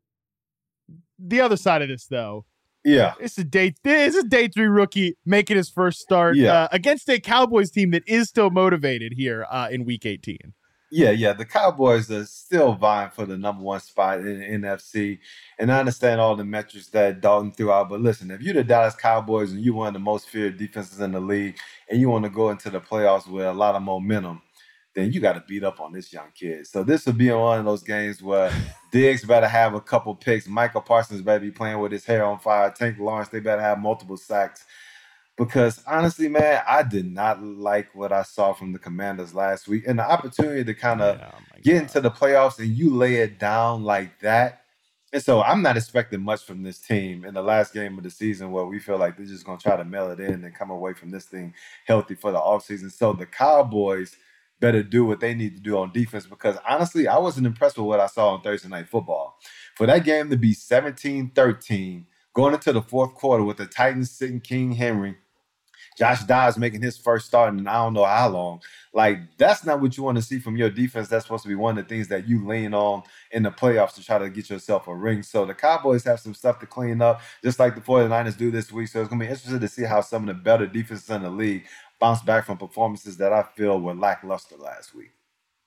The other side of this, though, this is day 3 rookie making his first start against a Cowboys team that is still motivated here in Week 18. Yeah. The Cowboys are still vying for the number 1 spot in the NFC, and I understand all the metrics that Dalton threw out. But listen, if you're the Dallas Cowboys and you're one of the most feared defenses in the league, and you want to go into the playoffs with a lot of momentum, then you got to beat up on this young kid. So this will be one of those games where Diggs better have a couple picks. Michael Parsons better be playing with his hair on fire. Tank Lawrence, they better have multiple sacks. Because honestly, man, I did not like what I saw from the Commanders last week. And the opportunity to kind of get into the playoffs and you lay it down like that. And so I'm not expecting much from this team in the last game of the season where we feel like they're just going to try to mail it in and come away from this thing healthy for the offseason. So the Cowboys better do what they need to do on defense, because honestly, I wasn't impressed with what I saw on Thursday Night Football. For that game to be 17-13, going into the 4th quarter with the Titans sitting King Henry, Josh Dobbs making his first start in I don't know how long. Like, that's not what you want to see from your defense. That's supposed to be one of the things that you lean on in the playoffs to try to get yourself a ring. So the Cowboys have some stuff to clean up, just like the 49ers do this week. So it's going to be interesting to see how some of the better defenses in the league bounce back from performances that I feel were lackluster last week.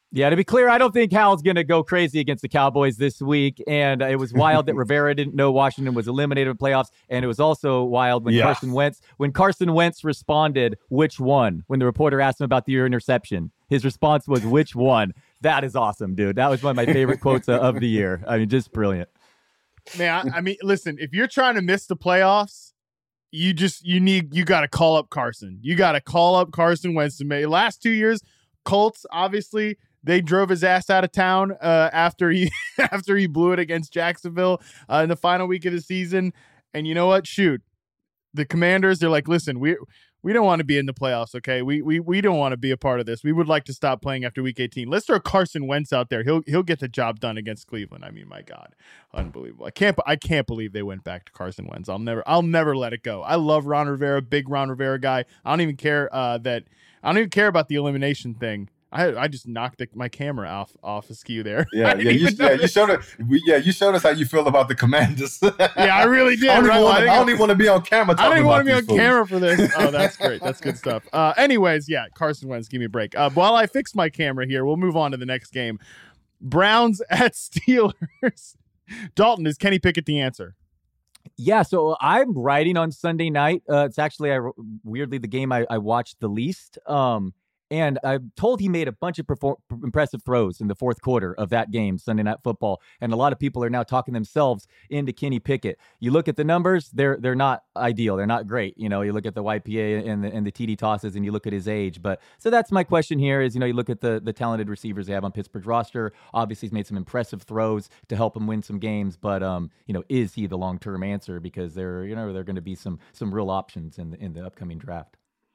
Yeah, to be clear, I don't think Hal's going to go crazy against the Cowboys this week. And it was wild that Rivera didn't know Washington was eliminated in playoffs. And it was also wild when Carson Wentz responded, which one? When the reporter asked him about the interception, his response was, which one? That is awesome, dude. That was one of my favorite quotes of the year. I mean, just brilliant. Man, I mean, listen, if you're trying to miss the playoffs, you got to call up Carson. You got to call up Carson Wentz. Last 2 years, Colts, obviously, they drove his ass out of town after he blew it against Jacksonville in the final week of the season. And you know what? Shoot, the Commanders, they're like, listen, we don't want to be in the playoffs, okay? We don't want to be a part of this. We would like to stop playing after week 18. Let's throw Carson Wentz out there. He'll get the job done against Cleveland. I mean, my God, unbelievable. I can't believe they went back to Carson Wentz. I'll never let it go. I love Ron Rivera, big Ron Rivera guy. I don't even care about the elimination thing. I just knocked my camera off askew there. You showed us how you feel about the Commanders. Yeah, I really did. I don't even want to be on camera. I didn't want to be on camera for this. Oh, that's great. That's good stuff. Anyways, yeah, Carson Wentz, give me a break. While I fix my camera here, we'll move on to the next game. Browns at Steelers. Dalton, is Kenny Pickett the answer? Yeah, so I'm writing on Sunday night. It's actually weirdly the game I watched the least. And I'm told he made a bunch of impressive throws in the fourth quarter of that game, Sunday Night Football. And a lot of people are now talking themselves into Kenny Pickett. You look at the numbers; they're not ideal. They're not great. You look at the YPA and the TD tosses, and you look at his age. But so that's my question here: is you look at the talented receivers they have on Pittsburgh's roster. Obviously, he's made some impressive throws to help him win some games. But is he the long-term answer? Because there are going to be some real options in the upcoming draft.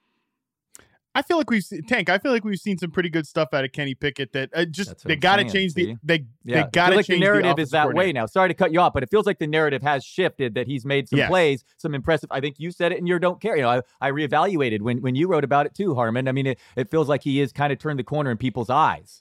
I feel like we've seen some pretty good stuff out of Kenny Pickett. That they got to change the narrative is that way now. Sorry to cut you off, but it feels like the narrative has shifted. That he's made some plays, some impressive. I think you said it in your Don't Care. I reevaluated when you wrote about it too, Harmon. I mean, it feels like he is kind of turned the corner in people's eyes.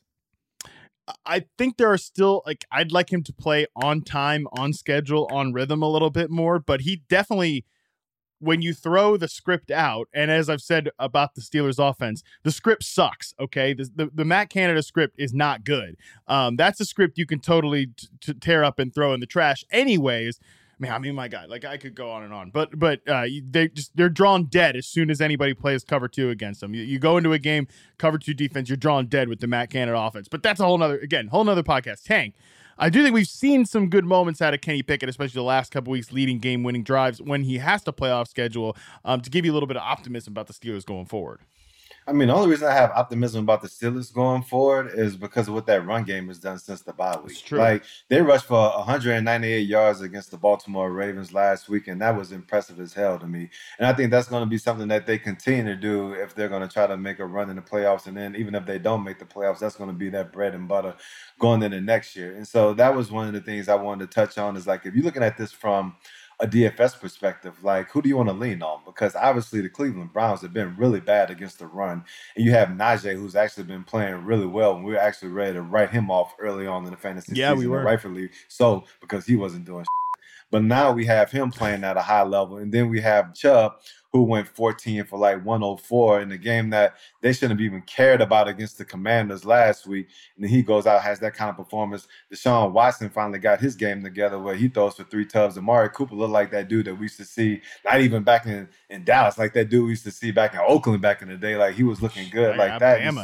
I think there are still I'd like him to play on time, on schedule, on rhythm a little bit more, but he definitely. When you throw the script out, and as I've said about the Steelers offense, the script sucks, okay? The Matt Canada script is not good. That's a script you can totally tear up and throw in the trash anyways. Man, I mean, my God, I could go on and on. But they're drawn dead as soon as anybody plays cover 2 against them. You go into a game, cover 2 defense, you're drawn dead with the Matt Canada offense. But that's a whole nother podcast. Tank. I do think we've seen some good moments out of Kenny Pickett, especially the last couple weeks leading game-winning drives when he has to play off schedule to give you a little bit of optimism about the Steelers going forward. I mean, the only reason I have optimism about the Steelers going forward is because of what that run game has done since the bye week. It's true. They rushed for 198 yards against the Baltimore Ravens last week, and that was impressive as hell to me. And I think that's going to be something that they continue to do if they're going to try to make a run in the playoffs. And then even if they don't make the playoffs, that's going to be that bread and butter going into next year. And so that was one of the things I wanted to touch on is if you're looking at this from a DFS perspective, who do you want to lean on? Because obviously the Cleveland Browns have been really bad against the run. And you have Najee, who's actually been playing really well. And we were actually ready to write him off early on in the fantasy season. We were. Rightfully so, because he wasn't doing shit. But now we have him playing at a high level. And then we have Chubb, who went 14 for 104 in the game that they shouldn't have even cared about against the Commanders last week. And then he goes out, has that kind of performance. Deshaun Watson finally got his game together where he throws for 3 tubs. Amari Cooper looked like that dude that we used to see, not even back in Dallas, like that dude we used to see back in Oakland back in the day. He was looking good like that. Bama,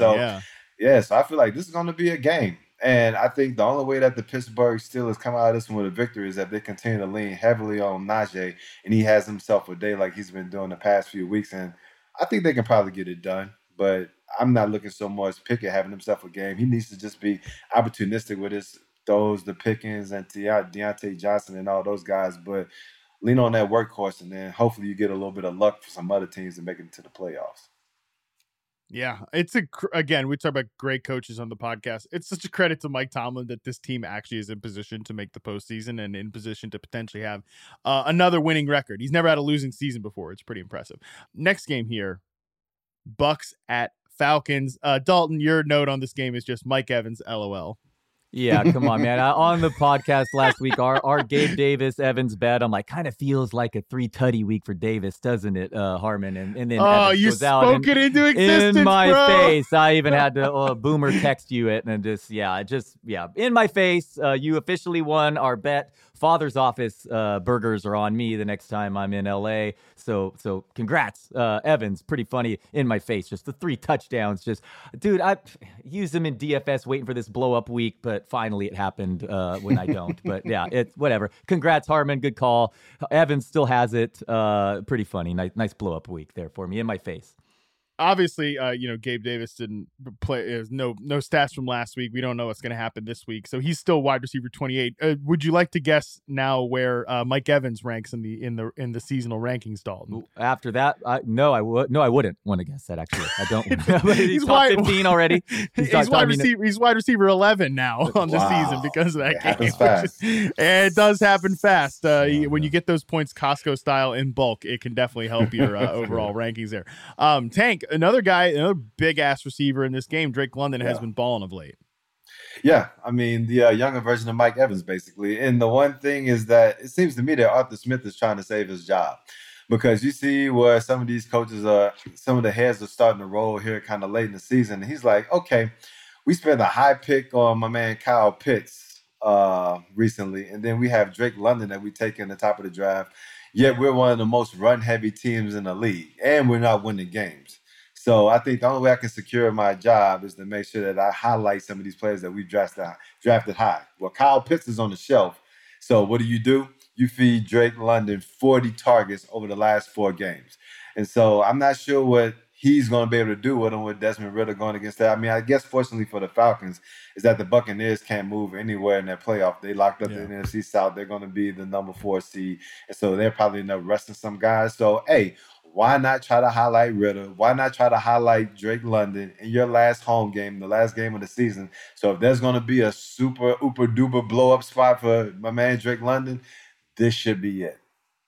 so I feel like this is going to be a game. And I think the only way that the Pittsburgh Steelers come out of this one with a victory is that they continue to lean heavily on Najee, and he has himself a day like he's been doing the past few weeks. And I think they can probably get it done. But I'm not looking so much Pickett having himself a game. He needs to just be opportunistic with the Pickens and Deontay Johnson and all those guys. But lean on that workhorse, and then hopefully you get a little bit of luck for some other teams to make it to the playoffs. Yeah, again, we talk about great coaches on the podcast. It's such a credit to Mike Tomlin that this team actually is in position to make the postseason and in position to potentially have another winning record. He's never had a losing season before. It's pretty impressive. Next game here, Bucks at Falcons. Dalton, your note on this game is just Mike Evans, LOL. Yeah, come on, man. On the podcast last week, our Gabe Davis Evans bet, I'm like, kind of feels like a 3-tutty week for Davis, doesn't it, Harmon? And then Evans you goes out spoke it into existence, in my bro. face. I even had to Boomer text you it, and in my face. You officially won our bet. Father's office burgers are on me the next time I'm in LA. So congrats, Evans. Pretty funny in my face. Just the 3 touchdowns. Just, dude, I used them in DFS waiting for this blow up week, but finally it happened when I don't. But yeah, it's whatever. Congrats, Harmon. Good call. Evans still has it. Pretty funny. Nice blow up week there for me in my face. Obviously, Gabe Davis didn't play. No stats from last week. We don't know what's going to happen this week, so he's still wide receiver 28. Would you like to guess now where Mike Evans ranks in the seasonal rankings, Dalton? After that, I wouldn't want to guess that. Actually, I don't. He's top 15 already. He's wide receiver 11 now on the season because of that game. Fast. And it does happen fast. When you get those points Costco style in bulk, it can definitely help your overall rankings there. Tank. Another big ass receiver in this game, Drake London, has been balling of late. Yeah, I mean, the younger version of Mike Evans, basically. And the one thing is that it seems to me that Arthur Smith is trying to save his job, because you see where some of these coaches some of the heads are starting to roll here kind of late in the season. And he's like, okay, we spent a high pick on my man Kyle Pitts recently, and then we have Drake London that we take in the top of the draft. Yet we're one of the most run-heavy teams in the league, and we're not winning games. So I think the only way I can secure my job is to make sure that I highlight some of these players that we drafted high. Well, Kyle Pitts is on the shelf. So what do? You feed Drake London 40 targets over the last 4 games. And so I'm not sure what he's going to be able to do with him with Desmond Ridder going against that. I mean, I guess fortunately for the Falcons is that the Buccaneers can't move anywhere in their playoff. They locked up the NFC South. They're going to be the number 4 seed. And so they're probably end up resting some guys. So, hey, why not try to highlight Ridder? Why not try to highlight Drake London in your last home game, the last game of the season? So if there's going to be a super, uber, duper blow-up spot for my man Drake London, this should be it.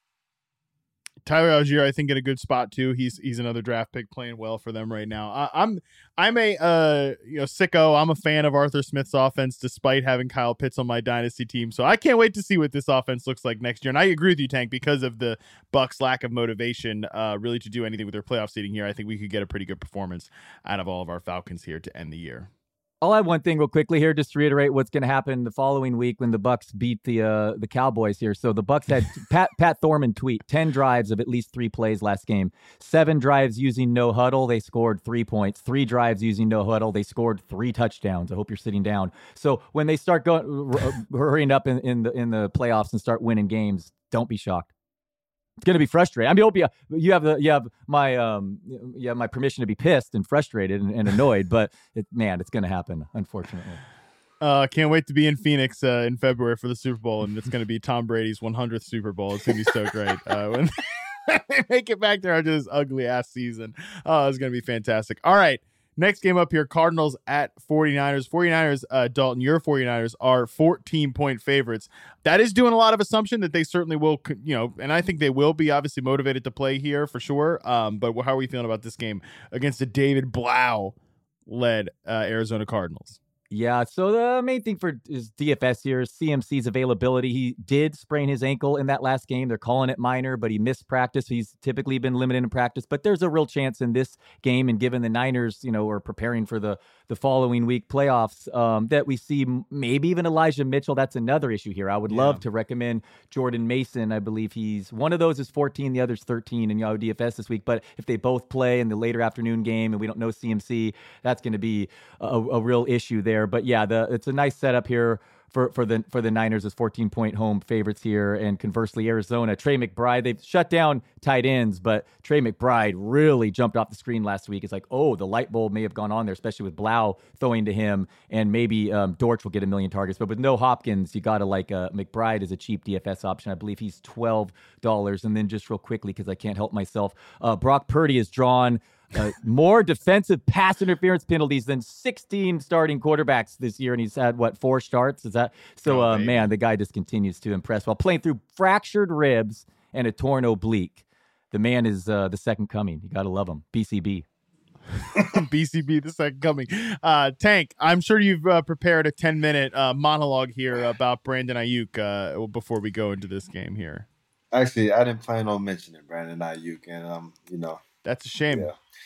Tyler Algier, I think, in a good spot too. He's another draft pick playing well for them right now. I'm a sicko. I'm a fan of Arthur Smith's offense, despite having Kyle Pitts on my dynasty team. So I can't wait to see what this offense looks like next year. And I agree with you, Tank, because of the Bucs' lack of motivation, really to do anything with their playoff seeding here. I think we could get a pretty good performance out of all of our Falcons here to end the year. I'll add one thing real quickly here, just to reiterate what's going to happen the following week when the Bucs beat the Cowboys here. So the Bucs had Pat Thorman tweet 10 drives of at least 3 plays last game, 7 drives using no huddle. They scored 3 points. 3 drives using no huddle. They scored 3 touchdowns. I hope you're sitting down. So when they start hurrying up in the playoffs and start winning games, don't be shocked. It's going to be frustrating. I mean, hope you have my permission to be pissed and frustrated and annoyed, but it's going to happen, unfortunately. Can't wait to be in Phoenix in February for the Super Bowl, and it's going to be Tom Brady's 100th Super Bowl. It's going to be so great when they make it back there after this ugly ass season. Oh, it's going to be fantastic. All right. Next game up here, Cardinals at 49ers. 49ers, Dalton, your 49ers are 14-point favorites. That is doing a lot of assumption that they certainly will, and I think they will be obviously motivated to play here for sure. But how are we feeling about this game against the David Blau-led Arizona Cardinals? Yeah, so the main thing for is DFS here is CMC's availability. He did sprain his ankle in that last game. They're calling it minor, but he missed practice. He's typically been limited in practice, but there's a real chance in this game, and given the Niners, are preparing for the following week playoffs, that we see maybe even Elijah Mitchell. That's another issue here. I would love to recommend Jordan Mason. I believe he's one of those is 14, the other's 13 in Yahoo DFS this week. But if they both play in the later afternoon game and we don't know CMC, that's going to be a real issue there. But yeah, it's a nice setup here for the Niners as 14-point home favorites here. And conversely, Arizona, Trey McBride, they've shut down tight ends, but Trey McBride really jumped off the screen last week. It's like, oh, the light bulb may have gone on there, especially with Blau throwing to him, and maybe Dortch will get 1 million targets. But with no Hopkins, you got to McBride is a cheap DFS option. I believe he's $12. And then just real quickly, because I can't help myself, Brock Purdy is drawn more defensive pass interference penalties than 16 starting quarterbacks this year, and he's had 4 starts? Is that so? Man, the guy just continues to impress while playing through fractured ribs and a torn oblique. The man is the second coming. You got to love him. BCB. BCB, the second coming. Tank, I'm sure you've prepared a 10-minute monologue here about Brandon Ayuk before we go into this game here. Actually, I didn't plan on mentioning Brandon Ayuk, and that's a shame.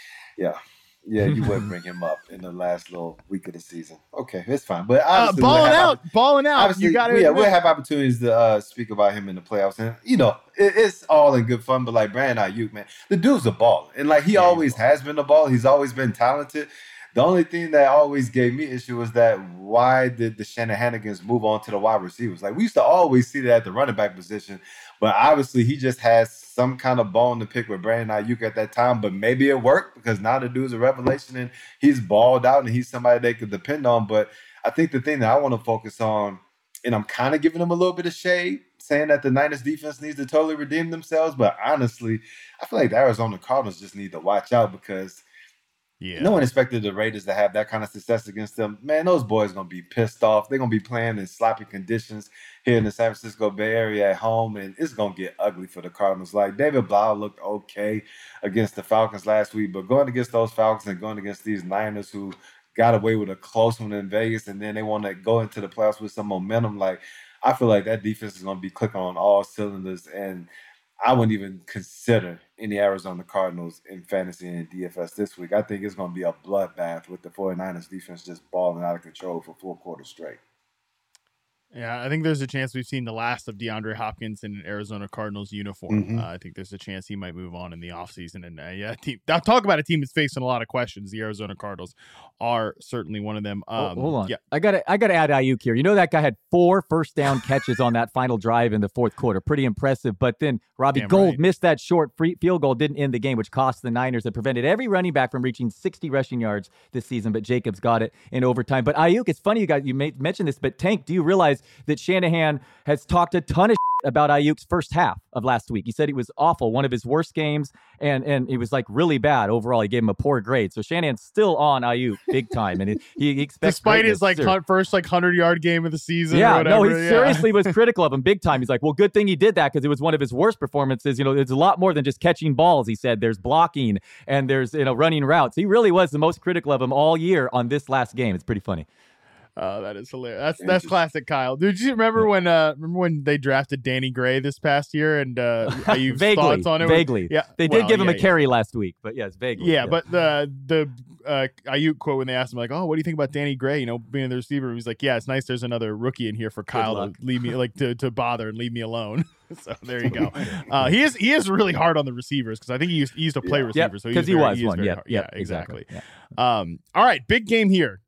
Yeah, you would bring him up in the last little week of the season. Okay, it's fine. But balling out. You got it. We'll have opportunities to speak about him in the playoffs, and it's all in good fun. But like Brandon Ayuk, man, the dude's a baller, and like he always has been a baller. He's always been talented. The only thing that always gave me issue was that why did the Shanahanigans move on to the wide receivers? Like we used to always see that at the running back position, but obviously he just has some kind of bone to pick with Brandon Ayuk at that time. But maybe it worked because now the dude's a revelation and he's balled out and he's somebody they could depend on. But I think the thing that I want to focus on, and I'm kind of giving them a little bit of shade, saying that the Niners defense needs to totally redeem themselves. But honestly, I feel like the Arizona Cardinals just need to watch out because no one expected the Raiders to have that kind of success against them. Man, those boys are going to be pissed off. They're going to be playing in sloppy conditions here in the San Francisco Bay Area at home, and it's going to get ugly for the Cardinals. Like, David Blau looked okay against the Falcons last week, but going against those Falcons and going against these Niners who got away with a close one in Vegas, and then they want to go into the playoffs with some momentum, like, I feel like that defense is going to be clicking on all cylinders, and I wouldn't even consider any Arizona Cardinals in fantasy and DFS this week. I think it's going to be a bloodbath with the 49ers defense just balling out of control for 4 quarters straight. Yeah, I think there's a chance we've seen the last of DeAndre Hopkins in an Arizona Cardinals uniform. Mm-hmm. I think there's a chance he might move on in the offseason. And I'll talk about a team that's facing a lot of questions. The Arizona Cardinals are certainly one of them. Hold on. Yeah. I gotta add Ayuk here. You know that guy had 4 first down catches on that final drive in the fourth quarter. Pretty impressive. But then Robbie Gould missed that short field goal, didn't end the game, which cost the Niners and prevented every running back from reaching 60 rushing yards this season. But Jacobs got it in overtime. But Ayuk, it's funny you mentioned this, but Tank, do you realize that Shanahan has talked a ton of about Ayuk's first half of last week? He said he was awful, one of his worst games, and it was like really bad overall. He gave him a poor grade. So Shanahan's still on Ayuk big time, and he expects despite his first 100-yard game of the season. Yeah, or whatever. No, he seriously was critical of him big time. He's like, well, good thing he did that because it was one of his worst performances. It's a lot more than just catching balls. He said there's blocking and there's running routes. He really was the most critical of him all year on this last game. It's pretty funny. That is hilarious. That's classic Kyle. Did you remember when they drafted Danny Gray this past year and Ayuk's thoughts on it? Vaguely. Yeah. They did give him a carry last week, but yes, vaguely. Yeah, but the Ayuk quote when they asked him like, "Oh, what do you think about Danny Gray, being the receiver?" He's like, "Yeah, it's nice there's another rookie in here for Kyle to leave me to bother and leave me alone." So there you go. He is really hard on the receivers because I think he used to play receivers. So because he was one. Yeah, exactly. Yeah. All right, big game here.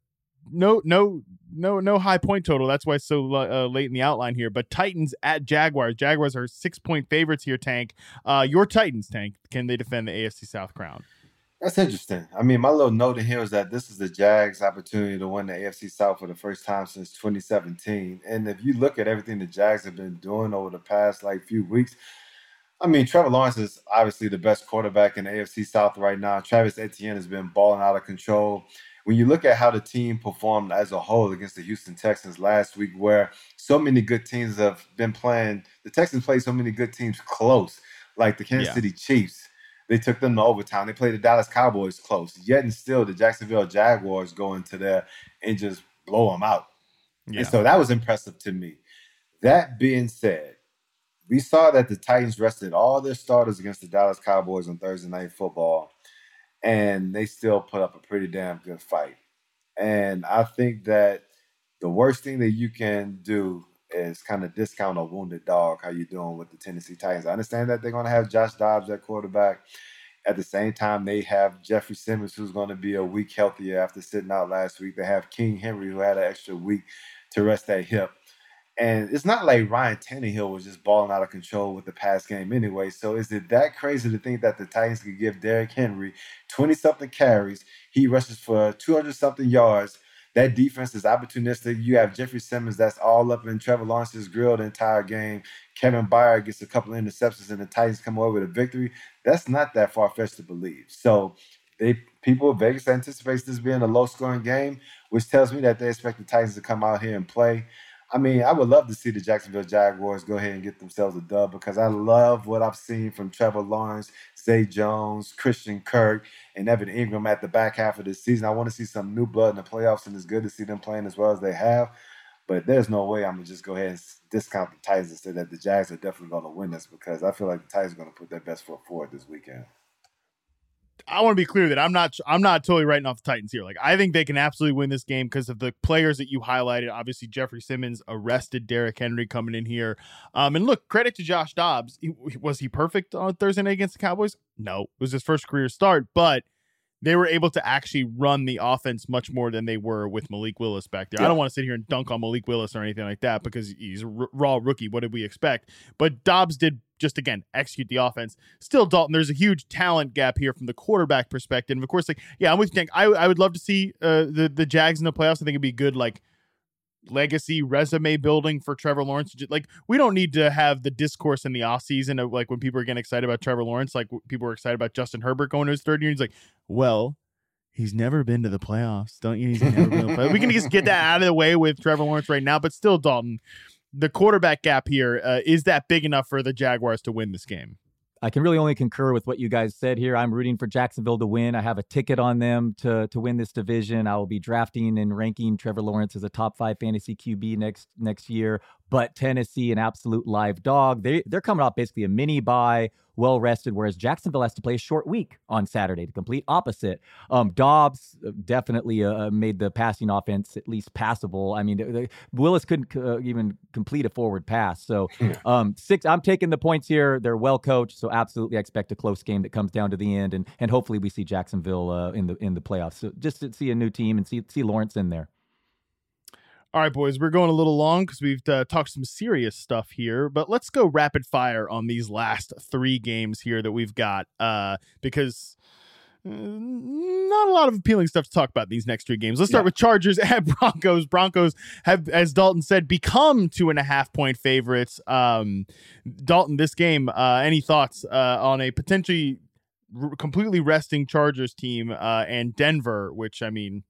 No high point total. That's why it's so late in the outline here. But Titans at Jaguars. Jaguars are 6-point favorites here, Tank. Your Titans, Tank, can they defend the AFC South crown? That's interesting. I mean, my little note in here is that this is the Jags' opportunity to win the AFC South for the first time since 2017. And if you look at everything the Jags have been doing over the past few weeks, I mean, Trevor Lawrence is obviously the best quarterback in the AFC South right now. Travis Etienne has been balling out of control. When you look at how the team performed as a whole against the Houston Texans last week, where so many good teams have been playing, the Texans played so many good teams close, like the Kansas City Chiefs. They took them to overtime. They played the Dallas Cowboys close. Yet and still, the Jacksonville Jaguars go into there and just blow them out. Yeah. And so that was impressive to me. That being said, we saw that the Titans rested all their starters against the Dallas Cowboys on Thursday Night Football, and they still put up a pretty damn good fight. And I think that the worst thing that you can do is kind of discount a wounded dog, how you doing with the Tennessee Titans. I understand that they're going to have Josh Dobbs at quarterback. At the same time, they have Jeffrey Simmons, who's going to be a week healthier after sitting out last week. They have King Henry, who had an extra week to rest that hip. And it's not like Ryan Tannehill was just balling out of control with the pass game anyway. So is it that crazy to think that the Titans could give Derrick Henry 20-something carries? He rushes for 200-something yards. That defense is opportunistic. You have Jeffrey Simmons that's all up in Trevor Lawrence's grill the entire game. Kevin Byard gets a couple of interceptions and the Titans come away with a victory. That's not that far-fetched to believe. So Vegas anticipates this being a low-scoring game, which tells me that they expect the Titans to come out here and play. I mean, I would love to see the Jacksonville Jaguars go ahead and get themselves a dub because I love what I've seen from Trevor Lawrence, Zay Jones, Christian Kirk, and Evan Ingram at the back half of the season. I want to see some new blood in the playoffs, and it's good to see them playing as well as they have. But there's no way I'm going to just go ahead and discount the Titans and say that the Jags are definitely going to win this because I feel like the Titans are going to put their best foot forward this weekend. I want to be clear that I'm not totally writing off the Titans here. Like, I think they can absolutely win this game because of the players that you highlighted. Obviously, Jeffrey Simmons arrested Derrick Henry coming in here. And look, credit to Josh Dobbs. Was he perfect on Thursday night against the Cowboys? No, it was his first career start, but they were able to actually run the offense much more than they were with Malik Willis back there. Yeah. I don't want to sit here and dunk on Malik Willis or anything like that because he's a raw rookie. What did we expect? But Dobbs did just, again, execute the offense. Still, Dalton, there's a huge talent gap here from the quarterback perspective. And of course, like, yeah, I'm with you. I would love to see the Jags in the playoffs. I think it'd be good, like, legacy resume building for Trevor Lawrence. Like, we don't need to have the discourse in the offseason of like when people are getting excited about Trevor Lawrence, like people are excited about Justin Herbert going to his third year. He's like, well, he's never been to the playoffs. Don't you? He's never been to the playoffs. We can just get that out of the way with Trevor Lawrence right now. But still, Dalton, the quarterback gap here, is that big enough for the Jaguars to win this game? I can really only concur with what you guys said here. I'm rooting for Jacksonville to win. I have a ticket on them to win this division. I will be drafting and ranking Trevor Lawrence as a top 5 fantasy QB next year. But Tennessee, an absolute live dog. They're coming off basically a mini bye, well rested, whereas Jacksonville has to play a short week on Saturday, the complete opposite. Dobbs definitely made the passing offense at least passable. I mean, Willis couldn't even complete a forward pass. So 6, I'm taking the points here. They're well coached, so absolutely I expect a close game that comes down to the end, and hopefully we see Jacksonville in the playoffs. So just to see a new team and see Lawrence in there. All right, boys, we're going a little long because we've talked some serious stuff here, but let's go rapid fire on these last 3 games here that we've got because not a lot of appealing stuff to talk about in these next 3 games. Let's start with Chargers at Broncos. Broncos have, as Dalton said, become 2.5-point favorites. Dalton, this game, any thoughts on a potentially completely resting Chargers team and Denver, which, I mean,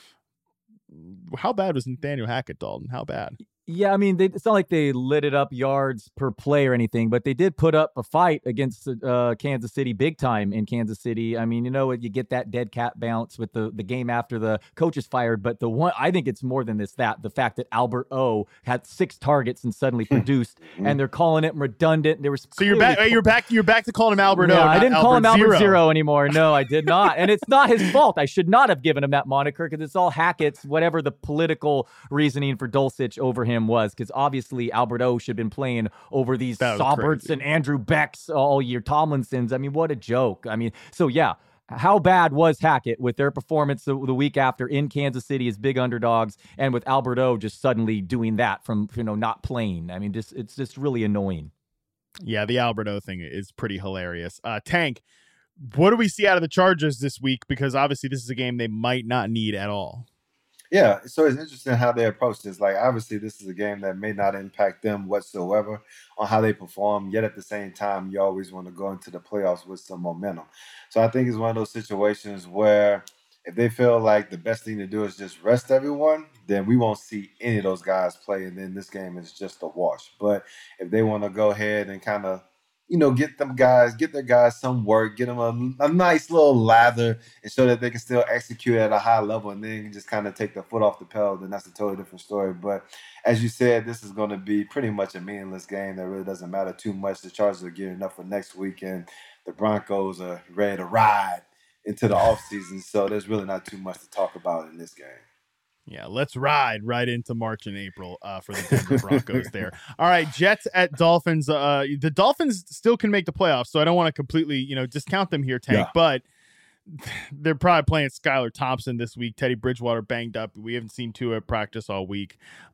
how bad was Nathaniel Hackett, Dalton? How bad? Yeah, I mean, it's not like they lit it up yards per play or anything, but they did put up a fight against Kansas City big time in Kansas City. I mean, you get that dead cat bounce with the game after the coach is fired. But the one, I think it's more than the fact that Albert O had 6 targets and suddenly produced, and they're calling it redundant. There was so you're back to calling him Albert O. I didn't call him Albert Zero anymore. No, I did not, and it's not his fault. I should not have given him that moniker because it's all Hackett's, whatever the political reasoning for Dulcich over him was, because obviously Albert O should have been playing over these Sauberts and Andrew Becks all year, Tomlinsons. I mean, what a joke. I mean, so yeah, how bad was Hackett with their performance the week after in Kansas City as big underdogs, and with Albert O just suddenly doing that from not playing? I mean, it's just really annoying. Yeah, the Albert O thing is pretty hilarious. Tank, what do we see out of the Chargers this week? Because obviously this is a game they might not need at all. Yeah, so it's interesting how they approach this. Like, obviously, this is a game that may not impact them whatsoever on how they perform, yet at the same time, you always want to go into the playoffs with some momentum. So I think it's one of those situations where if they feel like the best thing to do is just rest everyone, then we won't see any of those guys play, and then this game is just a wash. But if they want to go ahead and kind of get their guys some work, get them a nice little lather, and so that they can still execute at a high level, and then just kind of take the foot off the pedal, then that's a totally different story. But as you said, this is going to be pretty much a meaningless game that really doesn't matter too much. The Chargers are gearing up for next week, and the Broncos are ready to ride into the offseason, so there's really not too much to talk about in this game. Yeah, let's ride right into March and April for the Denver Broncos there. All right, Jets at Dolphins. The Dolphins still can make the playoffs, so I don't want to completely, discount them here, Tank, but they're probably playing Skylar Thompson this week. Teddy Bridgewater banged up. We haven't seen Tua at practice all week.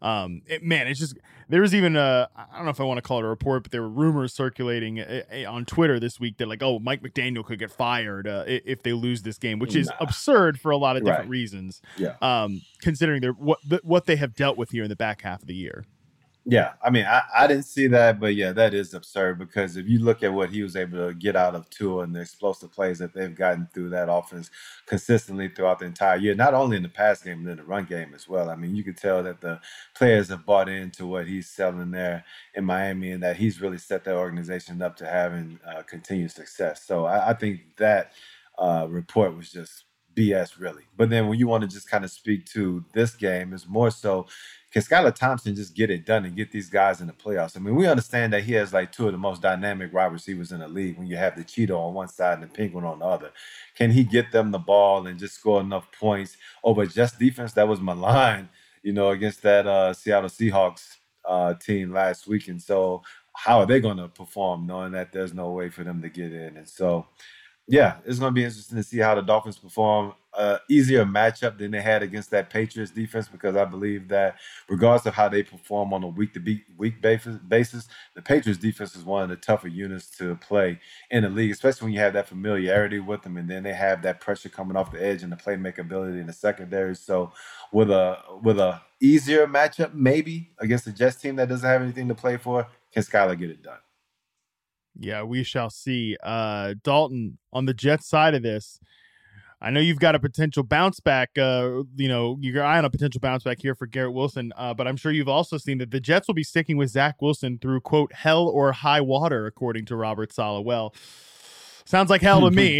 It's just, there was even I don't know if I want to call it a report, but there were rumors circulating on Twitter this week that Mike McDaniel could get fired if they lose this game, which is absurd for a lot of different reasons. Yeah. Considering what they have dealt with here in the back half of the year. Yeah, I mean, I didn't see that, but yeah, that is absurd because if you look at what he was able to get out of Tua and the explosive plays that they've gotten through that offense consistently throughout the entire year, not only in the pass game, but in the run game as well. I mean, you could tell that the players have bought into what he's selling there in Miami and that he's really set that organization up to having continued success. So I think that report was just BS, really. But then when you want to just kind of speak to this game, it's more so, can Skylar Thompson just get it done and get these guys in the playoffs? I mean, we understand that he has like two of the most dynamic wide receivers in the league when you have the Cheeto on one side and the Penguin on the other. Can he get them the ball and just score enough points over just defense that was maligned, against that Seattle Seahawks team last week? And so how are they going to perform knowing that there's no way for them to get in? And so, yeah, it's going to be interesting to see how the Dolphins perform. Easier matchup than they had against that Patriots defense because I believe that regardless of how they perform on a week-to-week basis, the Patriots defense is one of the tougher units to play in the league, especially when you have that familiarity with them and then they have that pressure coming off the edge and the playmaker ability in the secondary. So with a easier matchup, maybe against a Jets team that doesn't have anything to play for, can Skylar get it done? Yeah, we shall see. Dalton, on the Jets side of this, I know you've got a potential bounce back, your eye on a potential bounce back here for Garrett Wilson, but I'm sure you've also seen that the Jets will be sticking with Zach Wilson through, quote, hell or high water, according to Robert Saleh. Well, sounds like hell to me.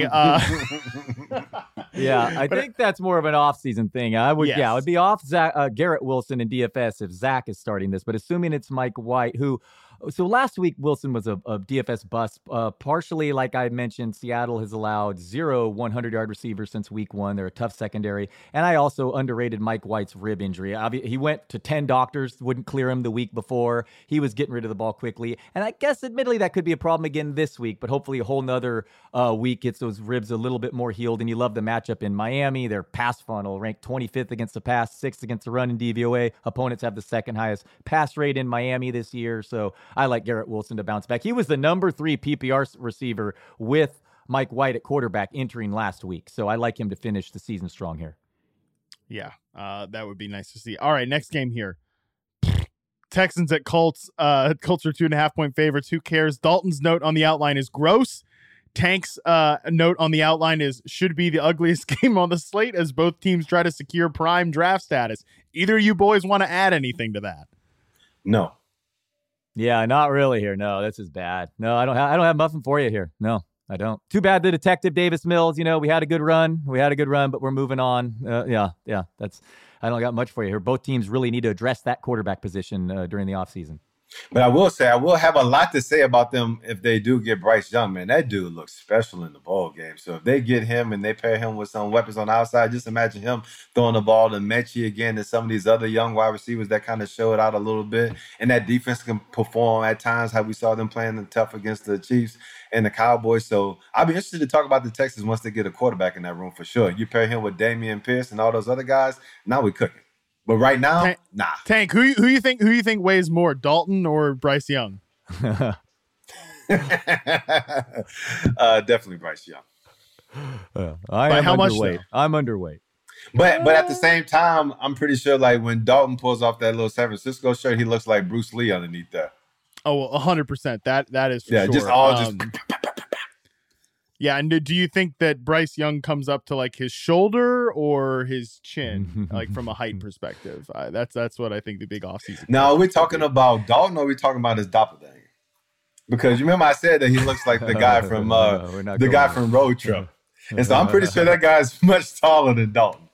Yeah, I think that's more of an off-season thing. I would be off Garrett Wilson in DFS if Zach is starting this, but assuming it's Mike White, so last week, Wilson was a DFS bust. Partially, like I mentioned, Seattle has allowed 0 100-yard receivers since week 1. They're a tough secondary. And I also underrated Mike White's rib injury. He went to 10 doctors, wouldn't clear him the week before. He was getting rid of the ball quickly. And I guess, admittedly, that could be a problem again this week, but hopefully a whole nother week gets those ribs a little bit more healed. And you love the matchup in Miami. Their pass funnel ranked 25th against the pass, 6th against the run in DVOA. Opponents have the second highest pass rate in Miami this year. So I like Garrett Wilson to bounce back. He was the number 3 PPR receiver with Mike White at quarterback entering last week. So I like him to finish the season strong here. Yeah, that would be nice to see. All right, next game here. Texans at Colts. Colts are 2.5-point favorites. Who cares? Dalton's note on the outline is gross. Tank's note on the outline is should be the ugliest game on the slate as both teams try to secure prime draft status. Either of you boys want to add anything to that? No. Yeah, not really here. No, this is bad. No, I don't have muffin for you here. No, I don't. Too bad the Detective Davis Mills. We had a good run. But we're moving on. I don't got much for you here. Both teams really need to address that quarterback position during the offseason. But I will say, I will have a lot to say about them if they do get Bryce Young, man. That dude looks special in the ball game. So if they get him and they pair him with some weapons on the outside, just imagine him throwing the ball to Mechie again and some of these other young wide receivers that kind of show it out a little bit. And that defense can perform at times, how we saw them playing tough against the Chiefs and the Cowboys. So I'll be interested to talk about the Texans once they get a quarterback in that room for sure. You pair him with Damian Pierce and all those other guys, now we cooking. But right now, nah. Tank, who you think weighs more, Dalton or Bryce Young? Definitely Bryce Young. I'm underweight. Much, I'm underweight. But at the same time, I'm pretty sure like when Dalton pulls off that little San Francisco shirt, he looks like Bruce Lee underneath there. Oh, 100%. That is for sure. Just Yeah, and do you think that Bryce Young comes up to like his shoulder or his chin, like from a height perspective? That's what I think the big offseason. Now, are we talking about Dalton or are we talking about his doppelganger? Because you remember I said that he looks like the guy from from Road Trip. And so I'm pretty sure that guy's much taller than Dalton.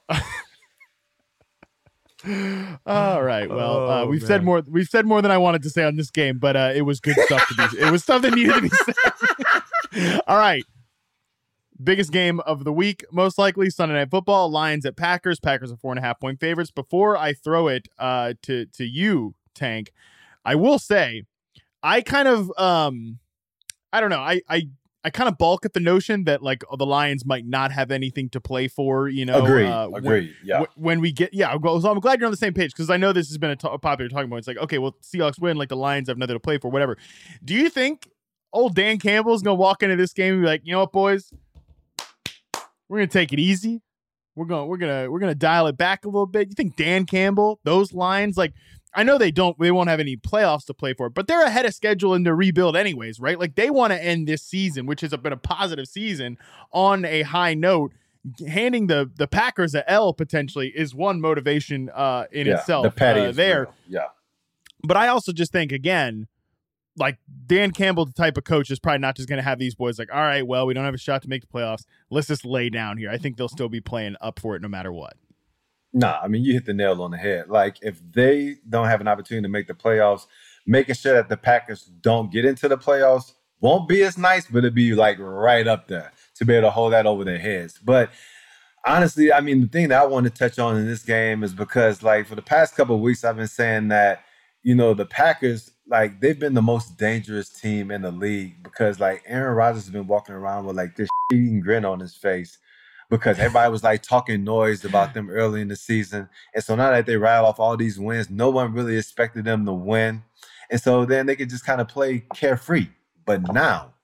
All right. Well, we've said more than I wanted to say on this game, but it was good stuff to be. It was stuff that needed to be said. All right. Biggest game of the week, most likely Sunday Night Football. Lions at Packers. Packers are 4.5-point favorites. Before I throw it to you, Tank, I will say I kind of I don't know. I kind of balk at the notion that like the Lions might not have anything to play for. Agreed. When we get so I'm glad you're on the same page because I know this has been a popular talking point. It's like, okay, well, Seahawks win, like the Lions have nothing to play for, whatever. Do you think old Dan Campbell's gonna walk into this game and be like, you know what, boys? We're gonna take it easy. We're gonna dial it back a little bit. You think Dan Campbell, those lines, like I know they won't have any playoffs to play for, but they're ahead of schedule in the rebuild anyways, right? Like they want to end this season, which has been a positive season, on a high note. Handing the Packers a L potentially is one motivation in itself. The patty is there. real. Yeah. But I also just think, again, like Dan Campbell, the type of coach, is probably not just going to have these boys like, all right, well, we don't have a shot to make the playoffs. Let's just lay down here. I think they'll still be playing up for it no matter what. Nah, I mean, you hit the nail on the head. Like, if they don't have an opportunity to make the playoffs, making sure that the Packers don't get into the playoffs won't be as nice, but it'd be like right up there to be able to hold that over their heads. But honestly, I mean, the thing that I want to touch on in this game is because, like, for the past couple of weeks, I've been saying that, you know, the Packers, like, they've been the most dangerous team in the league because, like, Aaron Rodgers has been walking around with, like, this eating grin on his face because everybody was, like, talking noise about them early in the season. And so now that they rattle off all these wins, no one really expected them to win. And so then they could just kind of play carefree. But now,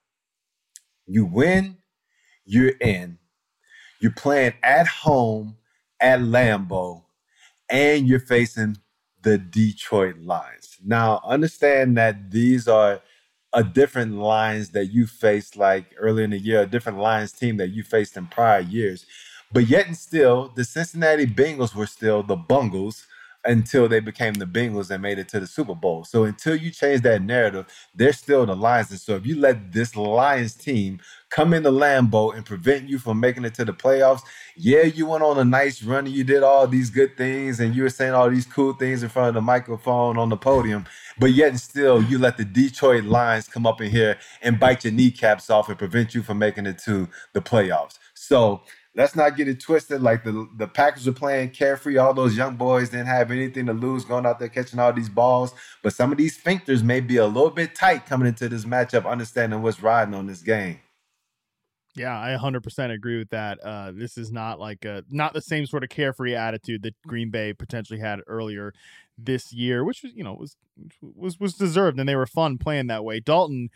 you win, you're in. You're playing at home at Lambeau, and you're facing the Detroit Lions. Now, understand that these are a different Lions that you faced like early in the year, a different Lions team that you faced in prior years. But yet and still, the Cincinnati Bengals were still the Bungles until they became the Bengals and made it to the Super Bowl. So until you change that narrative, they're still the Lions. And so if you let this Lions team come into Lambeau and prevent you from making it to the playoffs, yeah, you went on a nice run and you did all these good things and you were saying all these cool things in front of the microphone on the podium, but yet and still you let the Detroit Lions come up in here and bite your kneecaps off and prevent you from making it to the playoffs. So let's not get it twisted. Like the Packers are playing carefree. All those young boys didn't have anything to lose going out there catching all these balls. But some of these sphincters may be a little bit tight coming into this matchup, understanding what's riding on this game. Yeah, I 100% agree with that. This is not like not the same sort of carefree attitude that Green Bay potentially had earlier this year, which was, you know, was deserved, and they were fun playing that way. Dalton,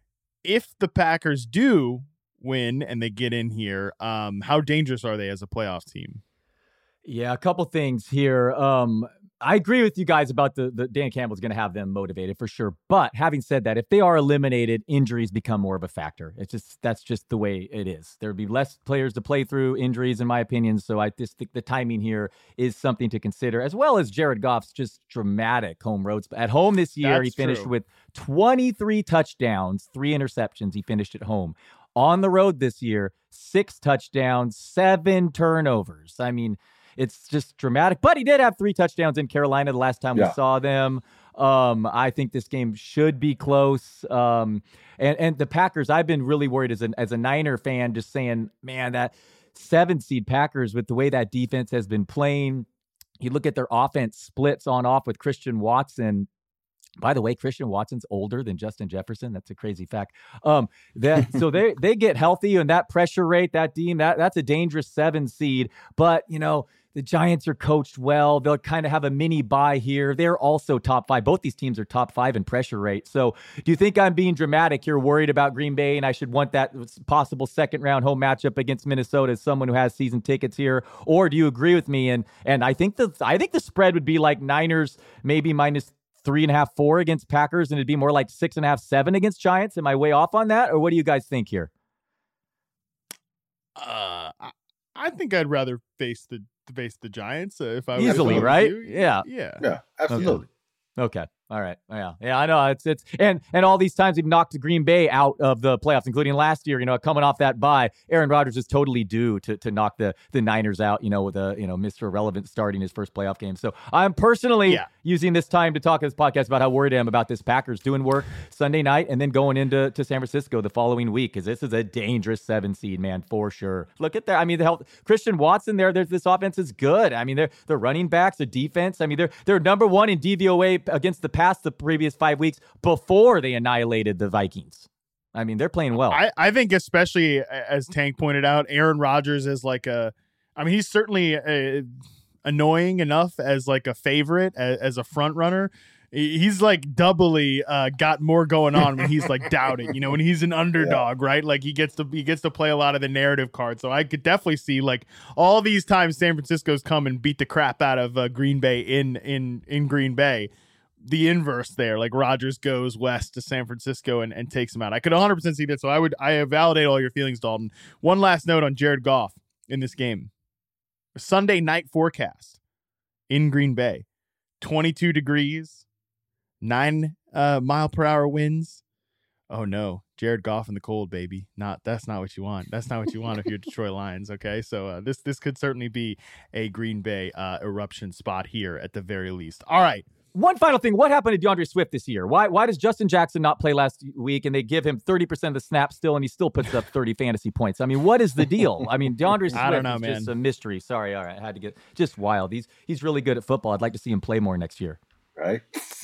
if the Packers do win and they get in here, how dangerous are they as a playoff team? Yeah, a couple things here. I agree with you guys about the Dan Campbell's going to have them motivated for sure. But having said that, if they are eliminated, injuries become more of a factor. That's just the way it is. There would be less players to play through, injuries, in my opinion. So I just think the timing here is something to consider, as well as Jared Goff's just dramatic home roads. At home this year, he finished with 23 touchdowns, 3 interceptions. He finished at home. On the road this year, 6 touchdowns, 7 turnovers. I mean, it's just dramatic. But he did have 3 touchdowns in Carolina the last time we saw them. I think this game should be close. And the Packers, I've been really worried as a Niner fan, just saying, man, that 7-seed Packers, with the way that defense has been playing, you look at their offense splits on off with Christian Watson. By the way, Christian Watson's older than Justin Jefferson. That's a crazy fact. So they get healthy, and that pressure rate, that team, that's a dangerous 7-seed. But, you know, the Giants are coached well. They'll kind of have a mini bye here. They're also top 5. Both these teams are top 5 in pressure rate. So do you think I'm being dramatic? You're worried about Green Bay, and I should want that possible second-round home matchup against Minnesota as someone who has season tickets here? Or do you agree with me? And I think the spread would be like Niners maybe minus 3.5, 4 against Packers, and it'd be more like 6.5, 7 against Giants. Am I way off on that, or what do you guys think here? I think I'd rather face the Giants if I easily, right? Yeah, absolutely. Okay. All right. Yeah. I know it's and all these times we've knocked Green Bay out of the playoffs, including last year. You know, coming off that bye, Aaron Rodgers is totally due to knock the Niners out. You know, with Mr. Irrelevant starting his first playoff game. So I'm personally using this time to talk in this podcast about how worried I am about this Packers doing work Sunday night and then going into San Francisco the following week, because this is a dangerous 7-seed, man, for sure. Look at that. I mean, the health Christian Watson there. This offense is good. I mean, they're running backs, the defense. I mean, they're number 1 in DVOA against the pass the previous 5 weeks before they annihilated the Vikings. I mean, they're playing well. I think, especially as Tank pointed out, Aaron Rodgers is like he's certainly annoying enough as like a favorite, as a front runner. He's like doubly got more going on when he's like doubted, when he's an underdog, right? Like he gets to play a lot of the narrative cards. So I could definitely see like all these times San Francisco's come and beat the crap out of Green Bay in Green Bay. the inverse there. Like Rodgers goes west to San Francisco and takes him out. I could 100% see that. So I validate all your feelings, Dalton. One last note on Jared Goff in this game. Sunday night forecast in Green Bay, 22 degrees, 9 mile per hour winds. Oh no, Jared Goff in the cold, baby. That's not what you want. That's not what you want if you're Detroit Lions. Okay, so this could certainly be a Green Bay eruption spot here at the very least. All right. One final thing. What happened to DeAndre Swift this year? Why does Justin Jackson not play last week and they give him 30% of the snaps still and he still puts up 30 fantasy points? I mean, what is the deal? I mean, DeAndre Swift is just a mystery. Sorry. All right. I had to get just wild. He's really good at football. I'd like to see him play more next year. Right.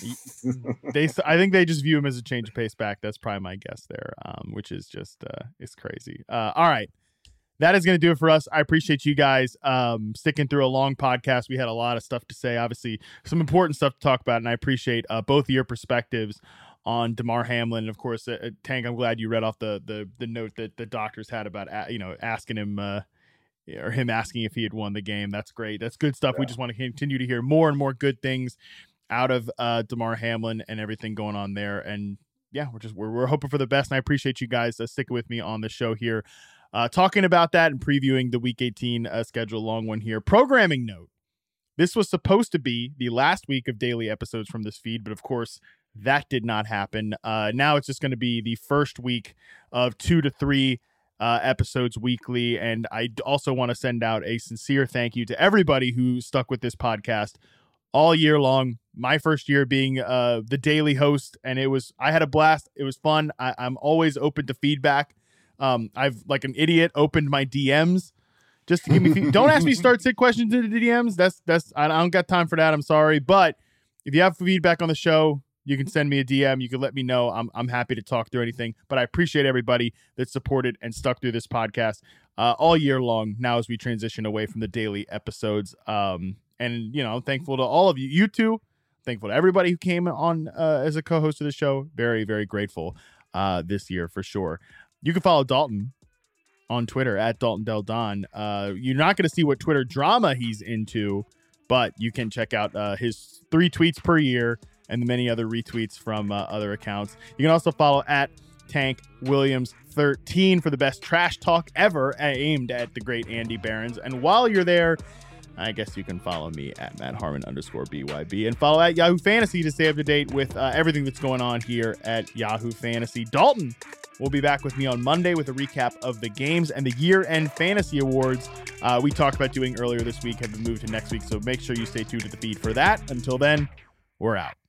I think they just view him as a change of pace back. That's probably my guess there, which is just it's crazy. All right. That is going to do it for us. I appreciate you guys sticking through a long podcast. We had a lot of stuff to say, obviously some important stuff to talk about, and I appreciate both of your perspectives on Damar Hamlin. And of course, Tank, I'm glad you read off the note that the doctors had about asking him or him asking if he had won the game. That's great. That's good stuff. Yeah. We just want to continue to hear more and more good things out of Damar Hamlin and everything going on there. And yeah, we're hoping for the best. And I appreciate you guys sticking with me on the show here. Talking about that and previewing the Week 18 schedule, long one here. Programming note. This was supposed to be the last week of daily episodes from this feed, but of course, that did not happen. Now it's just going to be the first week of 2 to 3 episodes weekly. And I also want to send out a sincere thank you to everybody who stuck with this podcast all year long. My first year being the daily host, and I had a blast. It was fun. I'm always open to feedback. I've, like an idiot, opened my DMs just to give me don't ask me start-sit questions in the DMs. That's I don't got time for that. I'm sorry. But if you have feedback on the show, you can send me a DM. You can let me know. I'm happy to talk through anything. But I appreciate everybody that supported and stuck through this podcast all year long now as we transition away from the daily episodes. And, I'm thankful to all of you. You too. Thankful to everybody who came on as a co-host of the show. Very, very grateful this year for sure. You can follow Dalton on Twitter at Dalton Del Don. You're not going to see what Twitter drama he's into, but you can check out his 3 tweets per year and the many other retweets from other accounts. You can also follow at Tank Williams 13 for the best trash talk ever aimed at the great Andy Behrens. And while you're there, I guess you can follow me at @MattHarmon_BYB and follow at Yahoo Fantasy to stay up to date with everything that's going on here at Yahoo Fantasy. Dalton will be back with me on Monday with a recap of the games and the year-end fantasy awards we talked about doing earlier this week have been moved to next week. So make sure you stay tuned to the feed for that. Until then, we're out.